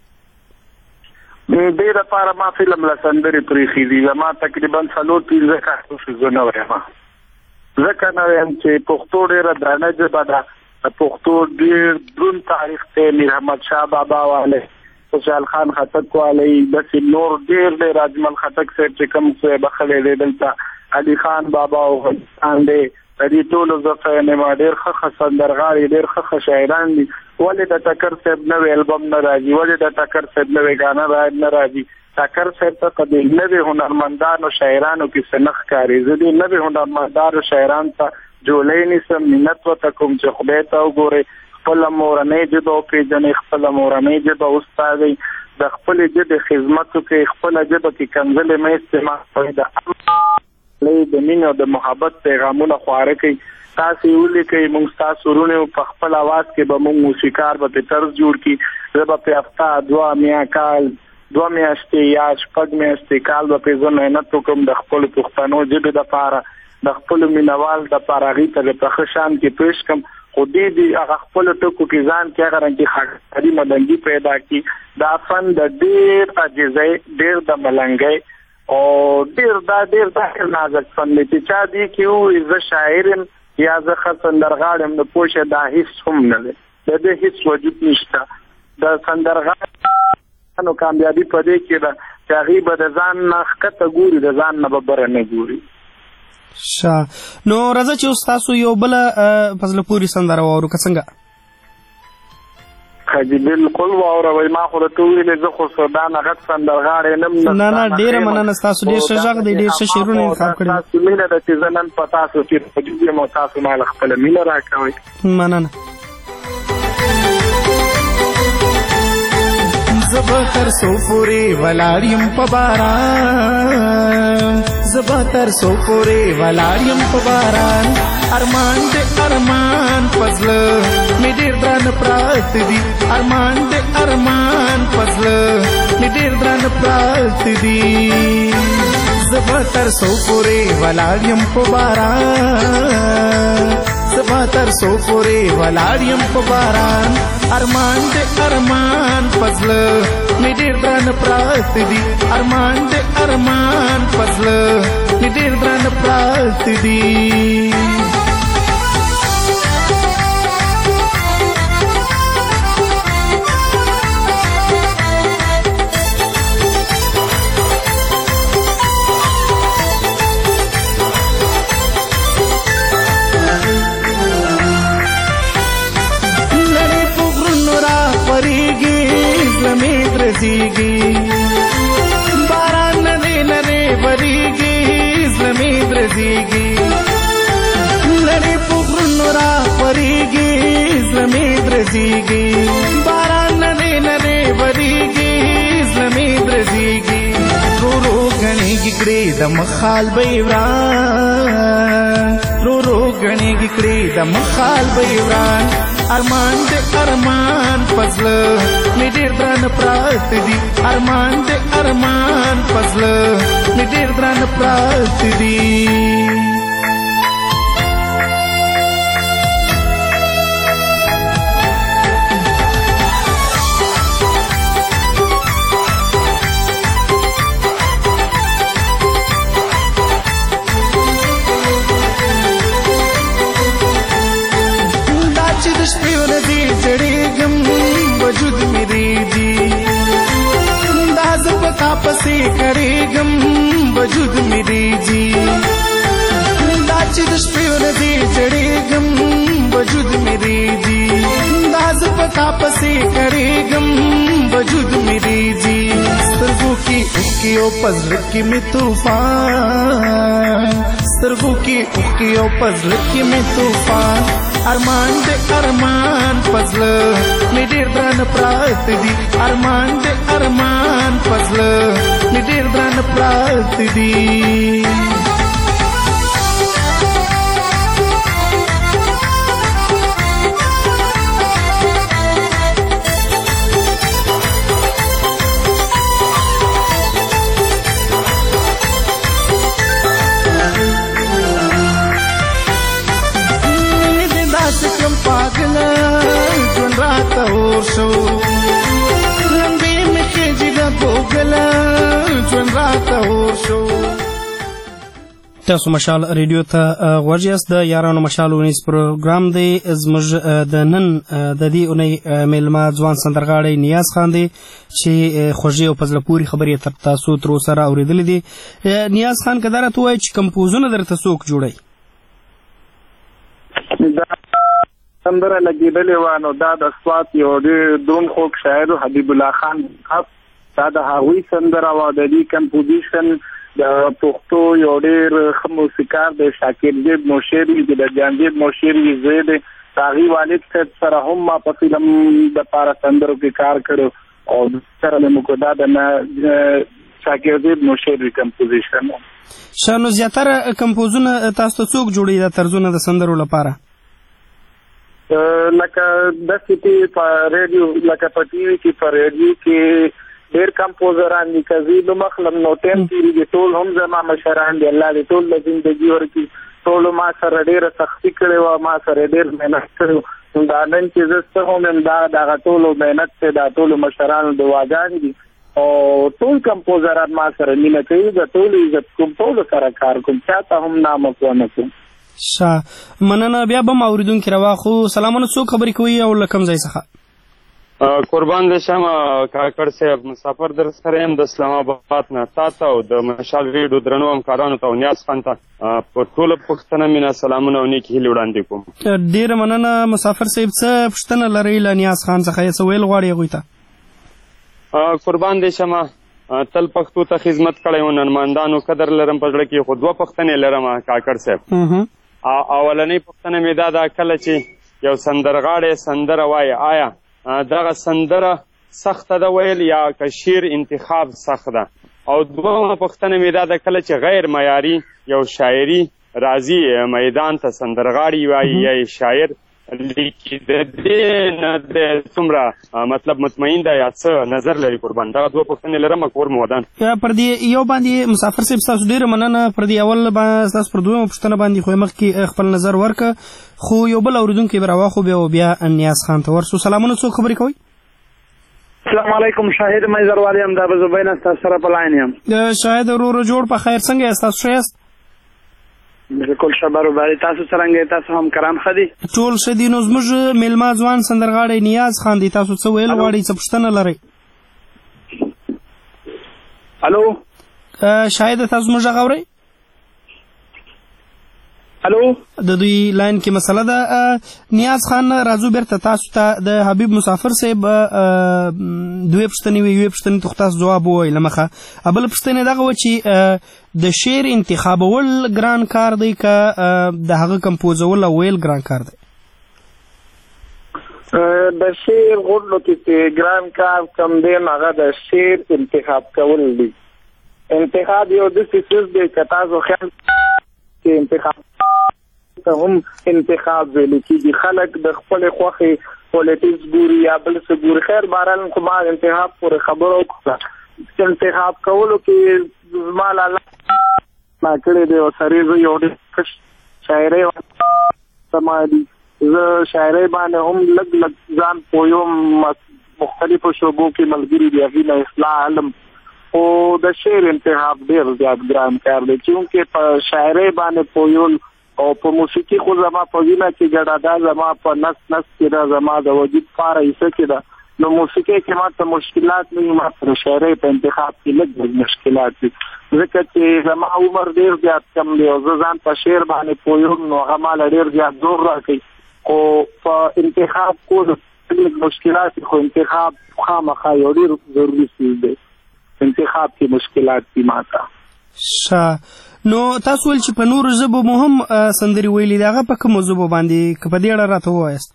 دې لپاره ما فلم له سندرې پرېښي دي زما تقریبا څلور پنځه کاله شو زه نه وایم ځکه نه وایم چې پښتو ډېره درنه ژبه ده پښتو ډېر دروند تاریخ دی میر احمد شاه بابا والی خوشحال خان خټک والی داسې نور ډېر ډېر اجمل خټک صاحب چې کوم څه بخلی دی دلته علي خان بابا او افغانستان دی د دې ټولو زه فین یم ډېر ښه ښه سندرغاړي ډېر ښه ښه شاعران دي ولې د ټکر صاحب نوی البم نه راځي ولې د ټکر صاحب نوی ګانا نه راځي ټکر صاحب ته په دې نوي هنرمندانو شاعرانو کې څه نه ښکاري زه دې نوي هنرمندانو شاعرانو ته جوړی نیسم منت ورته کوم چې خدای ته وګورئ خپله مورنۍ ژبه وپېژنئ خپله مورنۍ ژبه وستایئ د خپلې ژبې خدمت وکړئ خپله ژبه کې کنځلې مه استعمال کوئ د د مینې او د محبت پیغامونه خواره کوي تاسو یې ولیکئ موږ ستاسو وروڼې په خپل اواز کې به موږ موسیقار به پرې طرز جوړ کړي زه به پرې هفته دوه میا کال دوه میاشتې یا شپږ میاشتې کال به پرې زه محنت وکړم د خپلو پښتنو ژبې دپاره د خپلو مینوال دپاره هغې ته په ښه شان کې پېښ کړم خو دې دې هغه خپلو ټکو کې ځان کې هغه رنګې خاکساري ملنګي پیدا کړي دا فن د ډېر عاجزۍ ډېر د ملنګۍ او ډېر دا ډېر دا ډېر نازک فن دی چې چا دې کې ووایي زه شاعر یم یا زه ښه سندرغاړی یم نو پوه شه دا هېڅ هم نه دی د دې هېڅ وجود نشته د سندرغاړو کامیابي په دې کې ده چې هغې به د ځان نه ښکته ګوري د ځان نه به بره نه ګوري ښه نو راځه چې اوس تاسو یو بله په زړه پورې سندره واورو که څنګه خجی بالکل واوروئ ما خو درته وویلې زه خو دا نغد سندرغاړی نه نه نه ډېره مننه ستاسو ډېر ښه غږ دی ډېر ښه شعرونه انتخاب کړي تاسو مینه ده چې زه نن په تاسو کې موجود یم او تاسو ما له خپله مینه راکوئ مننه زه به تر څو پورې ولاړ یم په باران زه به تر څو پورې ولاړ یم په باران ارمان دې ارمان په زړه مې ډېر درانه پراته دي ارمان دې ارمان په زړه مې ډېر درانه پراته دي زه به تر څو پورې ولاړ یم په باران زه به تر برسو پورې ولاړ یم په باران ارمان دې ارمان فضل می ډېر درانه پراته دي ارمان دې ارمان فضل می ډېر درانه پراته دي باران نرے نرے وریگی زمین رزیگی لڑے پغرنو را وریگی زمین رزیگی باران نرے نرے وریگی زمین رزیگی رو رو گنے گکڑے دم خال بیوران رو رو گنے گکڑے دم خال بیوران ارمان دې ارمان فضل می ډېر درانه پراته دي ارمان دې ارمان فضل می ډېر درانه پراته دي وجود میری جی انداز پتا پسی کریگم وجود میری جی داچی دشپیو ندی چڑیگم وجود میری جی انداز پتا پسی کریگم وجود میری جی سترگو کی اکی او پزر کی میں طوفان سترگو کی اکی او پزر کی میں طوفان ارمان دې ارمان فضل می ډېر درانه پراته دي ارمان دې ارمان فضل می ډېر درانه پراته دي اور شو لمبې مخې جګه بوګله ژوند راته اور شو تاسو مشال ریډیو ته غوږ یاست د یارانو مشال ونیز پروګرام دی زموږ د نن د دې اونۍ میلمه ځوان سندرغاړی نیاز خان دی چې خوږې او په زړه پورې خبرې تر تاسو تر اوسه رااورېدلې دي نیاز خان که دا راته ووایي چې کمپوزونه درته څوک جوړوي سندره لګېدلې وه نو دا د سوات یو ډېر دروند خوږ شاعر حبیب الله خان دا د هغوی سندره وه د دې کمپوزیشن د پښتو یو ډېر ښه موسیقار دی شاکر جیب نوشیری دی د جانجیب نوشیری زوی دی د هغې والد صاحب سره هم ما په فلم دپاره سندرو کې کار کړی او سره مې موږ دا د شاکر جیب نوشیری کمپوزیشن ښه نو زیاتره کمپوزونه تاسو ته څوک جوړوي دا طرزونه د سندرو لپاره لکه داسې چې په ریډیو لکه په ټي وي کې په ریډیو کې ډېر کمپوزران دي که زه لمخلم نو ټایم تېرېږي ټول هم زما مشران دي الله دې ټول له زندګي ورکړي ټولو ما سره ډېره سختي کړې وه ما سره ډېر محنت کړی و دا نن چې زه څه هم یم دا د هغه ټولو محنت دی دا ټولو مشرانو دعاګانې دي او ټول کمپوزران ما سره مینه کوي د ټولو عزت کوم ټولو سره کار کوم چا ته هم نامه ونه کوم شا مننه بیا به م اورېدونکي راواخو سلامونه څوک خبرې کوي او له کوم ځای څخه قربان دې شم کاکړ صاحب مسافر در سره یم د اسلام آباد نه تا ته او د مشال ریډیو درنو همکارانو ته او نیاز خان ته په ټوله پښتنه مینه سلامونه او نیکې هیلې وړاندې کوم ډېره مننه مسافر صاحب څه پوښتنه لرئ له نیاز خان څخه یې څه ویل غواړئ هغوی ته قربان دې شم تل پښتو ته خدمت کړی و ننمندانو قدر لرم په زړه کې خو دوه پښتنې لرم کاکړ صاحب اولنۍ پوښتنه مې دا ده کله چې یو سندرغاړی سندره وایي آیا دغه سندره سخته ده ویل یا که شعر انتخاب سخت ده او دویمه پوښتنه مې دا ده کله چې غیر معیاري یو شاعري راځي میدان ته سندرغاړي وایي یا شاعر لیکي د دې نه د څومره مطلب مطمئن دی یا څه نظر لري قربان دغه دوه پوښتنې لرم کور مو ودان پر دې یو باندې مسافر صاحب ستاسو ډېره مننه پر دې اول باندې ستاسو پر دویمه پوښتنه باندې خو مخکې خپل نظر ورکړه خو یو بل اورېدونکی به راواخو بیا بیا نیاز خان ته ورسو سلامونه څوک خبرې کوئ السلام علیکم شاهد مایزروالي یم دا به زبین ستاسو سره په لاین یم شاهد ورورو جوړ په خیر څنګه یاست تاسو ښه یاست بالکل شبر وباري تاسو څنګه تاسو هم کرام ښه دي ټول ښه دي نو زموږ میلمه ځوان سندرغاړی نیاز خان دی تاسو څه ویل غواړئ څه پوښتنه لرئ الو شاهد تاسو موږ غږ اورئ الو د دوی لاین کې مسله ده نیاز خان راځو بیرته تاسو ته د حبیب مسافر صاحب دوی پوښتنې وي یوې پوښتنې ته خو تاسو ځواب ووایي له مخه بله پوښتنه دغه وه چې د شعر انتخابول ګران کار دی که د هغه کمپوزول او ویل ګران کار دی د شعر غوړلو کې ګران کار کم دی هغه د شعر انتخاب کول دی انتخاب یو داسې څیز دی که تاسو خیال کې انتخاب ته هم انتخاب ویل کېږي خلک د خپلې خوښې پولیټکس ګوري یا بل څه ګوري خیر بهرحال خو ما انتخاب پورې خبره وکړه انتخاب کولو کې زما لاله ما کړی دی او سړی زه یو ډېر شاعرۍ سما دي زه شاعرۍ باندې هم لږ لږ ځان پویم مختلفو شعبو کې ملګري دي هغې نه اصلاح علم خو د شعر انتخاب ډېر زیات ګران کار دی چونکې په شاعرۍ باندې پویول او په موسیقي خو زما په وینه کې ګډه ده زما په نس نس کې ده زما د وجود پاره حصه کې ده نو موسیقي کې ماته مشکلات نه وي ماته د شاعرۍ په انتخاب کې لږ لږ مشکلات دي ځکه چې زما عمر ډېر زیات کم دی او زه ځان په شعر باندې پویم نو هغه ماله ډېر زیات زور راکوي خو په انتخاب کولو لږ مشکلات خو انتخاب خامخا یو ډېر ضروري څیز دی انتخاب کې مشکلات دي ماته ښه نو تاسو ویل چې په نورو ژبو مو هم سندرې ویلي دي هغه په کومو ژبو باندې که په دې اړه راته ووایاست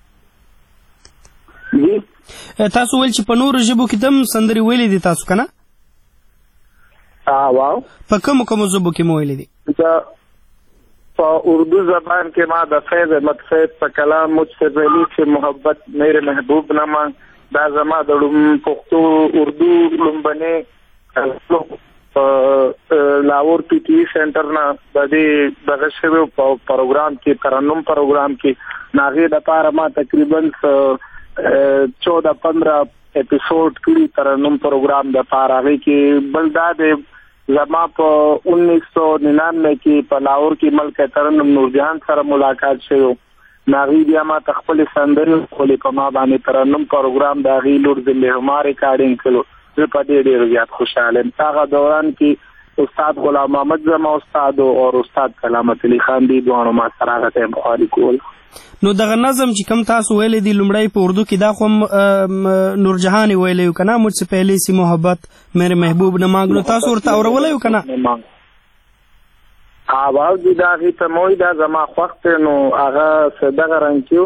تاسو ویل چې په نورو ژبو کې هم سندرې ویلي دي تاسو که نه واو په کومو کومو ژبو کې مو ویلي دي په اردو زبان کې ما د فیض احمد فیض په کلام مجھ سے پہلی سے محبت میرے محبوب نہ مانگ دا زما د پښتو اردو لومبنې لاهور پی ټي وي سنټر نه د دې دغه شوی پروګرام کې ترنم پروګرام کې ناغې دپاره ما تقریبا چودہ پندرہ اپیسوډ کړي ترنم پروګرام دپاره هغې کې بل دا دی زما په انیس سو ننانوے کې په لاهور کې ملک ترنم نورجهان سره ملاقات شوی ناغې بیا ما ته خپلې سندرې خپلې په ما باندې ترنم پروګرام د هغې لور زندهما ریکارډینګ کړو زه په دې ډېر زیات خوشحاله یم هغه دوران کې استاد غلام محمد زما استاد او استاد کلامت علي خان دي دواړو ما سره هغه ټایم خواري کول نو دغه نظم چې کوم تاسو ویلی دی لومړی په اردو کې دا خو هم نورجهان ویلی و که نه مجھ سے پہلے سی محبت میرے محبوب نه مانگ نو تاسو ورته اورولی و که نه اواز دي د هغې ته موی دا زما خوښ دی نو هغه څه دغه رنګ کې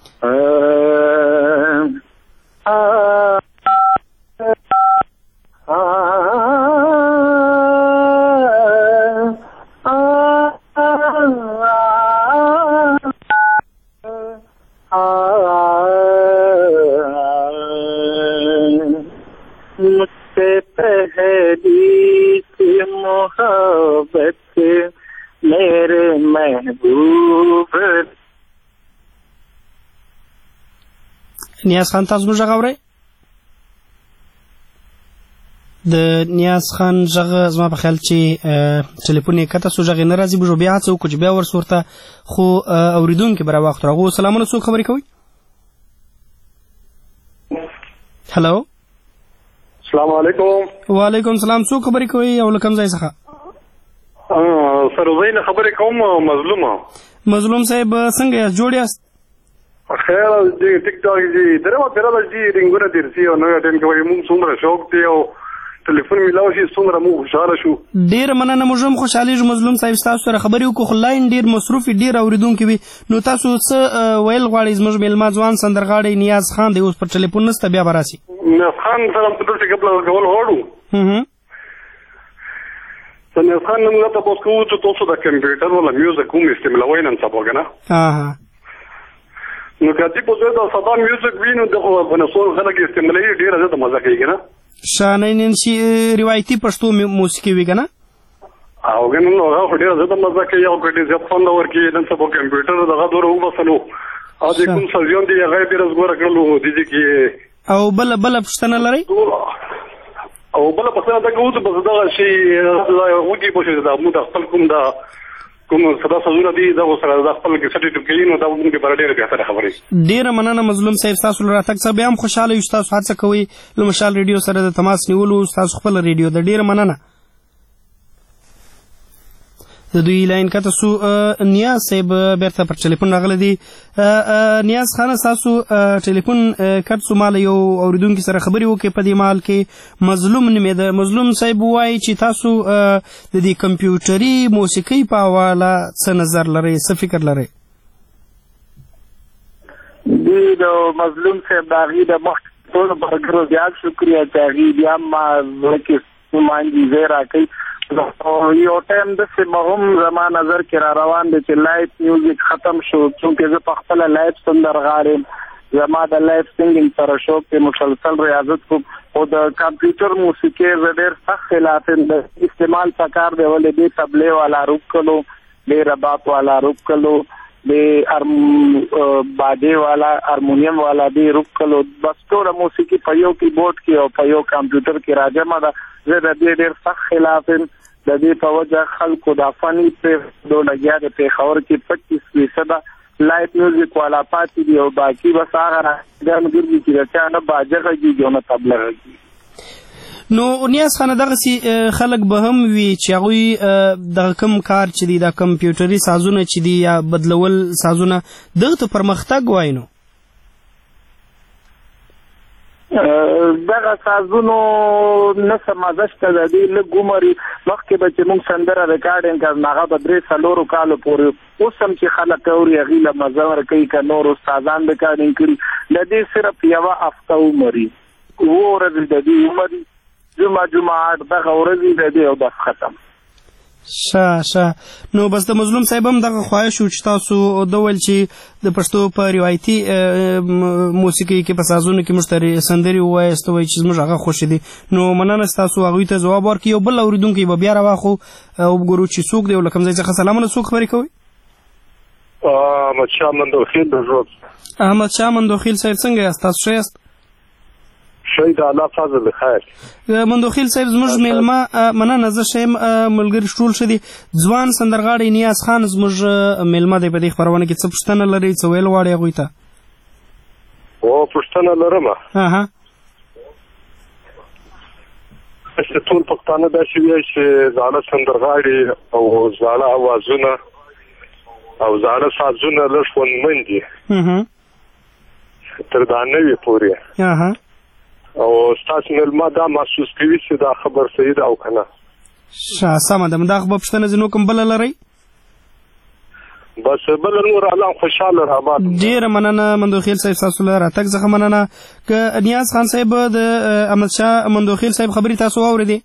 مجھ سے پہلی سی محبت میرے محبوب نیاز خان تاسو موږ غواړئ د نیاز خان غږ زما په خیال چې ټلیفون یې کته سو غږ نه راځي بجو بیا څه وکړو چې بیا ورسورته خو اوریدونکي به راوخت راغو سلامونه څوک خبرې کوي هلو السلام علیکم وعلیکم السلام څوک خبرې کوي او له کوم ځای څخه سروزی نه خبرې کوم مظلومه مظلوم صاحب څنګه یاست جوړ یاست خیر جی ټیک ټاک جی درو درو جی رنګونه درسي او نو اټین کوي موږ څومره شوق دی او ټلیفون ملاو شي څومره موږ خوشاله شو ډیر مننه موږ هم خوشاله یو مظلوم صاحب تاسو سره خبرې وکړو خو لاین ډیر مصروف ډیر اوریدونکو وي نو تاسو څه ویل غواړئ زموږ میلمه ځوان سندرغاړی نیاز خان دی اوس پر ټلیفون نسته بیا به راسي نیاز خان سره په دې کې خپل کول غواړو څه نیاز خان موږ ته پوسټ کوو چې تاسو د کمپیوټر ولا میوزیک کوم استعمالوي نن سبا کنه ها نو کدی په زړه د صدا میوزیک وینو دغه ونسول خلک استعمالي ډیره زړه مزه کوي کنه شانه نن شي روایتي پښتو موسیقي وی کنه او ګنن نو هغه ډیره زړه مزه کوي او کدي زه فون دا ورکی نن سبا کمپیوټر دغه دوره وبسلو ا دې کوم سزيون دی هغه به رزګور کړلو د دې کې او بل بل پښتنه لري او بل پښتنه دا کوم څه دغه شي وږي پوښتنه دا مو د خپل کوم دا کوم صدا سزونه دي دا سره د خپل کې سټي ټکینو دا موږ په ډیره بهتره خبرې ډیره مننه مظلوم صاحب تاسو راتګ سره بیا هم خوشاله یو تاسو هڅه کوي له مشال ریډیو سره د تماس نیولو تاسو خپل ریډیو د ډیره مننه د دوی لاین کته سو نیاز صاحب بیرته پر ټلیفون راغلی دی نیاز خان تاسو ټلیفون کټ سو مال یو اوریدونکو سره خبري وکړي په دې مال کې مظلوم نیمه د مظلوم صاحب وایي چې تاسو د دې کمپیوټري موسیقي په حواله څه نظر لرئ څه فکر لرئ د مظلوم صاحب د هغې د مخکې ټولو برګرو زیات شکریه چې هغې بیا ما زړه کې مانګیزې راکوي یو ټایم داسې به هم زما نظر کې را روان دی چې لایف میوزیک ختم شو چونکې زه په خپله لایف سندرغاړی یم زما د لایف سنګینګ سره شوق دی مسلسل ریاضت کوم خو د کمپیوټر موسیقي زه ډېر سخت خلاف یم د استعمال پکار دی ولې دې تبلې والا روک کلو دې رباب والا روک کلو دې باډې والا هارمونیم والا دې روک کلو بس ټوله موسیقي په یو کیبورډ کې او په یو کمپیوټر کې راجمع ده زه د دې ډېر سخت خلاف یم د دې په وجه خلکو د فني په لګیا د پېښور کې پچیس فیصده لایف میوزیک والا پاتې دي او باقي بس هغه راځي ګرځي چې چا نه باجه غږیږي او نه طبله غږیږي نو نیاز خان دغه خلک به هم وي چې هغوی دغه کوم کار چې دی د کمپیوټري سازونه چې دي یا بدلول سازونه دغه ته پرمختګ وایي نو دغه سازونو نه څه مزه شته د دې لږ عمر مخکې به چې موږ سندره ریکارډینګ کړ هغه به درې څلورو کالو پورې اوس هم چې خلک اوري هغې له مزه ورکوي که نور استادان ریکارډینګ کړي د دې صرف یوه هفته عمر وي اووه ورځې د دې عمر جمعه جمعات دغه ورځې د دې او بس ختم ښه ښه نو بس د مظلوم صاحب هم دغه خواهش و چې تاسو د ویل چې د پښتو په روایتي موسیقي کې په سازونو کې موږ ته سندرې ووایاست وایي چې زموږ هغه خوښې دي نو مننه ستاسو هغوی ته ځواب ورکړي یو بل اورېدونکی به بیا راواخو او وګورو چې څوک دی او له کوم ځای څخه سلامونه څوک خبرې کوي احمدشاه مندوخیل د ژوند احمدشاه مندوخیل صاحب څنګه یاست تاسو ښه یاست شهید الله فضل خیر مندوخیل صاحب زموږ میلمه مننه زه ښیم ملګري ټول ښه دي ځوان سندرغاړی نیاز خان زموږ میلمه دی په دې خپرونه کې څه پوښتنه لرئ څه ویل غواړئ هغوی ته او پوښتنه لرمه چې ټول پښتانه داسې وایي چې زاړه سندرغاړي او زاړه اوازونه او زاړه سازونه لږ خوندمن دي تر دا نوي پورې او ستاسو مېلمه دا محسوس کوي چې دا خبر صحیح ده او که نه ښه سمه ده دا خو به پوښتنه ځینو کوم بله لرئ بس بله نور الله خوشحاله راباد ډېره مننه مندوخیل صاحب ستاسو له راتګ څخه مننه که نیاز خان صاحب د احمدشاه مندوخیل صاحب خبرې تاسو واورېدې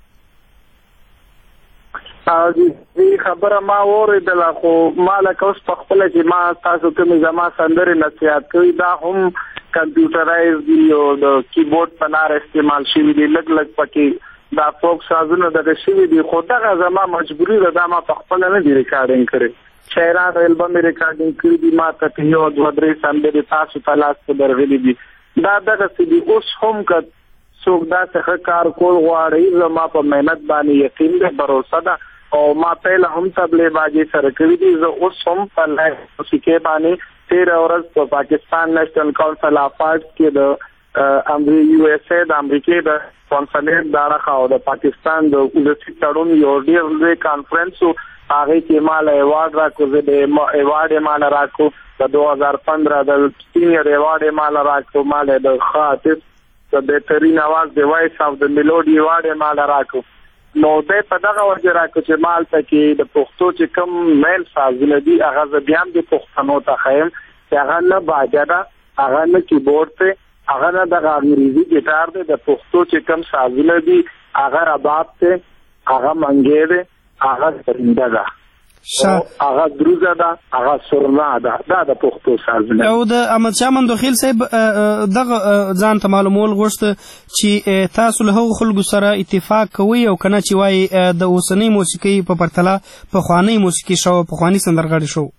دې خبره ما واورېدله خو ما لکه اوس په خپله چې ما تاسو کومې زما سندرې نصیحت کوي دا هم کمپیوټرایز دي او د کیبورډ په لاره استعمال شوي دي لږ لږ پکې دا فوک سازونه دغه شوي دي خو دغه زما مجبوري ده دا ما په خپله نه دي ریکارډینګ کړی شاعرانو البم یې ریکارډینګ کړي دي ما ته یو دوه درې سندرې تاسو ته لاس ته درغلي دي دا دغسې دي اوس هم که څوک داسې ښه کار کول غواړي زما په محنت باندې یقین دی بروسه ده او ما پهله هم تبلې باجې سره کړي دي زه اوس هم په لایف موسیقۍ باندې تیره ورځ په پاکستان نیشنل کونسل آف آرټس کې د یو ایس اے د امریکې د کونسلیټ د اړخه او د پاکستان د ولسي تړون یو ډېر لوی کانفرنس و هغې کې ماله ایوارډ راکړو زه د ایوارډ یې ماله راکړو د دو هزار پندرہ د سینیر ایوارډ یې ماله راکړو ماله د ښه آرټسټ د بهترین اواز د وایس آف د میلوډي ایوارډ یې ماله راکړو نو دی په دغه وجه راکړو چې ما هلته کې د پښتو چې کوم میل سازونه دي هغه زه بیا هم د پښتنو ته ښیم چې هغه نه باجه ده هغه نه کیبورډ دی هغه نه دغه انګریزي ګیټار دی د پښتو چې کوم سازونه دي هغه رباب دی هغه منګی دی هغه سرینده ده هغه دروزه ده هغه سرنا ده دا د پښتو سازونه. او د احمد شاه مندوخیل صاحب دغه ځان ته معلومول غوښته چې تاسو له هغو خلکو سره اتفاق کوئ او کنه چې وایي د اوسنۍ موسیقۍ په پرتله پخوانۍ موسیقي شو پخواني سندرغاړي شو.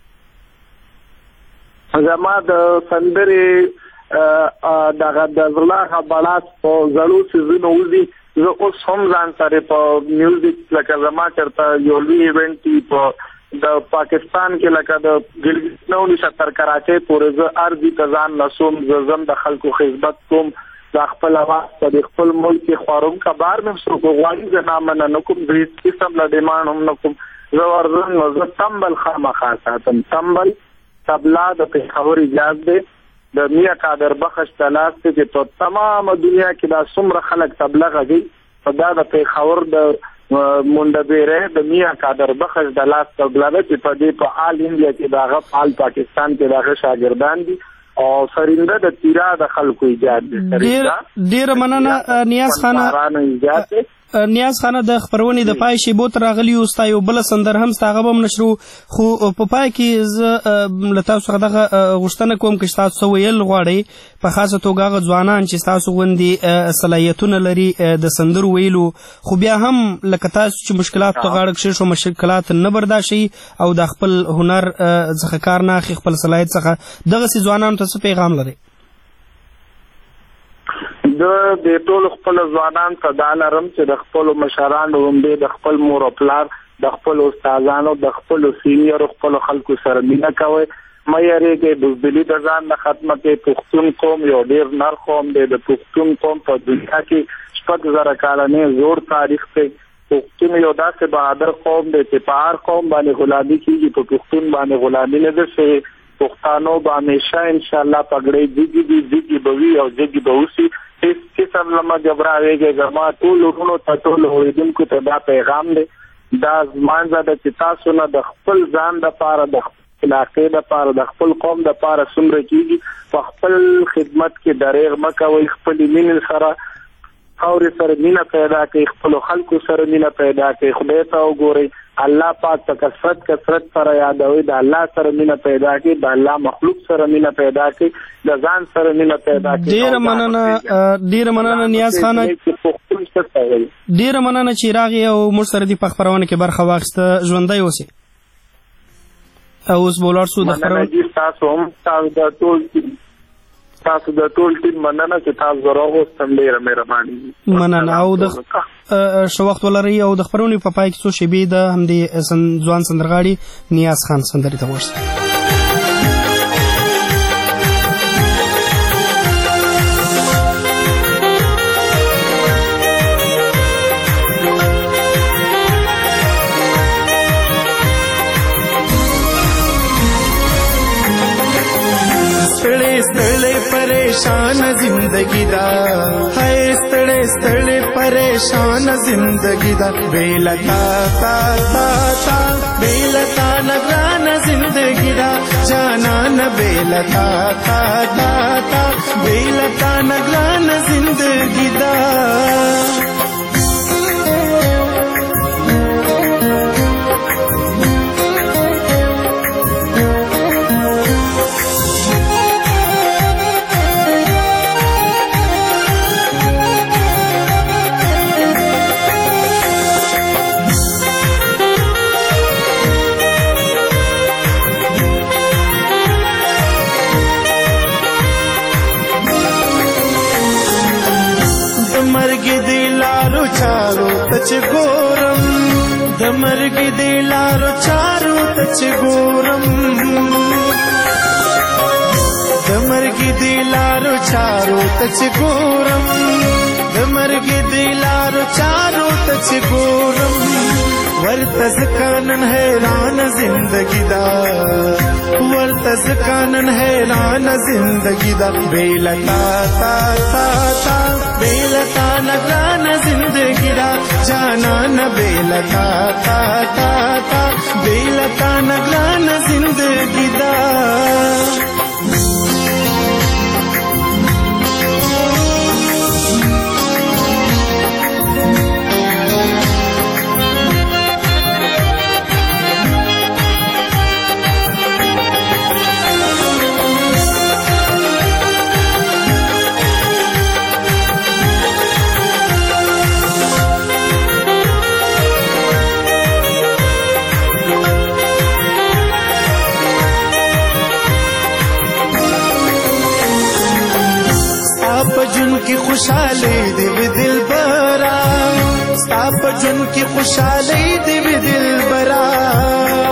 زما د سندرې دغه د زړه بلاس په زړو څیزونو وځي. زه اوس هم ځان سره په میوزیک لکه زما چېرته یو لوی ایونټ په د پاکستان کې لکه د ګلګت نو نشه تر کراچۍ پورې زه ارضي ته ځان نسوم. زه ځم د خلکو خدمت کوم د خپل اواز په خپل ملک کې خوروم کبار مې څوک غواړي زه نامنه نه کوم هېڅ قسم له ډیمانډ هم نه کوم. زه ورځم نو زه تمبل خامخا ساتم. تمبل تبلا د پېښور ایجاز دی د میا قادر بخش تلاس ته چې په تمامه دنیا کې دا څومره خلک تبلا غږي په دا د پېښور د مونډه بیره د میا قادر بخش د لاس تبلا ده چې په دې په آل انډیا کې داغه آل پاکستان کې داغه شاګردان دي او سرینده د تیرا د خلکو ایجاد دي. ډیر مننه نیاز خانه. نیاز خانه د خبرونې د پای شیبو تر راغلی او ستا یو بل سندر هم ستا غو هم نشرو خو په پای کې زه له تاسو څخه دغه غوښتنه کوم چې تاسو څه ویل غواړئ په خاصه توګه هغه ځوانان چې تاسو غوندې صلاحیتونه لري د سندرو ویلو خو بیا هم لکه تاسو چې مشکلات ته غاړه کښې شو مشکلات نه برداشت شي او د خپل هنر څخه کار نه اخلي خپل صلاحیت څخه دغسې ځوانانو ته څه پیغام لرئ؟ د ټولو خپل ځوانان ته دا لرم چې د خپلو مشرانو غوندې د خپل مور او پلار د خپلو استادانو د خپلو سینیرو خپلو خلکو سره مینه کوئ. مه یېرېږئ بزدلي د ځان نه ختمه کړئ. پښتون قوم یو ډېر نر قوم دی. د پښتون قوم په دنیا کې شپږ زره کالنې زوړ تاریخ دی. پښتون یو داسې بهادر قوم دی چې په هر قوم باندې غلامي کېږي په پښتون باندې غلامي نه ده شوې. پښتانو به همیشه انشاءالله پګړۍ ځیږي دي ځیږي به وي او ځیږي به اوسي. هېڅ قسم له مه ګبراوېږئ. زما ټولو وروڼو ته ټولو اورېدونکو ته دا پیغام دی دا زمانځه ده چې تاسو نه د خپل ځان دپاره د خپل علاقې دپاره د خپل قوم دپاره څومره کېږي په خپل خدمت کې دریغ مه کوئ. خپلې مینې سره خاورې سره مینه پیدا کړئ. خپلو خلکو سره مینه پیدا کړئ. خدای ته وګورئ. الله پاک په کثرت کثرت سره یادوئ. د الله سره مینه پیدا کړئ. د الله مخلوق سره مینه پیدا کړئ. د ځان سره مینه پیدا کړئ. ډېره مننه ډېره مننه نیاز خانه. ډېره مننه چې راغې او موږ سره دې په خپرونه کې برخه واخیسته. ژوندی اوسې. او اوس به ولاړ شو د خپرونې. تاسو هم تاسو د ټول تاسو د ټول ټیم مننه چې تاسو راغوستم. ډېره مهرباني مننه. او د ښه وخت ولرئ. او د خپرونې په پای کې څو شېبې د همدې ځوان سندرغاړي نیاز خان سندرې ته وغوښتل. परेशान जिंदगी दा है स्तड़े स्तड़े परेशान जिंदगी दा बेलता ता ता ता बेलता नगरान जिंदगी दा जाना न बेलता ता ता ता बेलता नगरान जिंदगी दा तच गोरम दमर्ग दिलारो चारो तच गोरम दमर्ग दिलारो चारो तच गोरम दमर्ग दिलारो चारो तच गोरम वर्तज कानन हैरान जिंदगी दा वर्तज कानन हैरान जिंदगी दा बेलता ता ता ता बेलता नगरान जिंदगी दा जाना न बेलता ता ता ता बेलता नगरान जिंदगी दा کې خوشاله دی وی دلبرا ستا په ژوند کې خوشاله دی وی دلبرا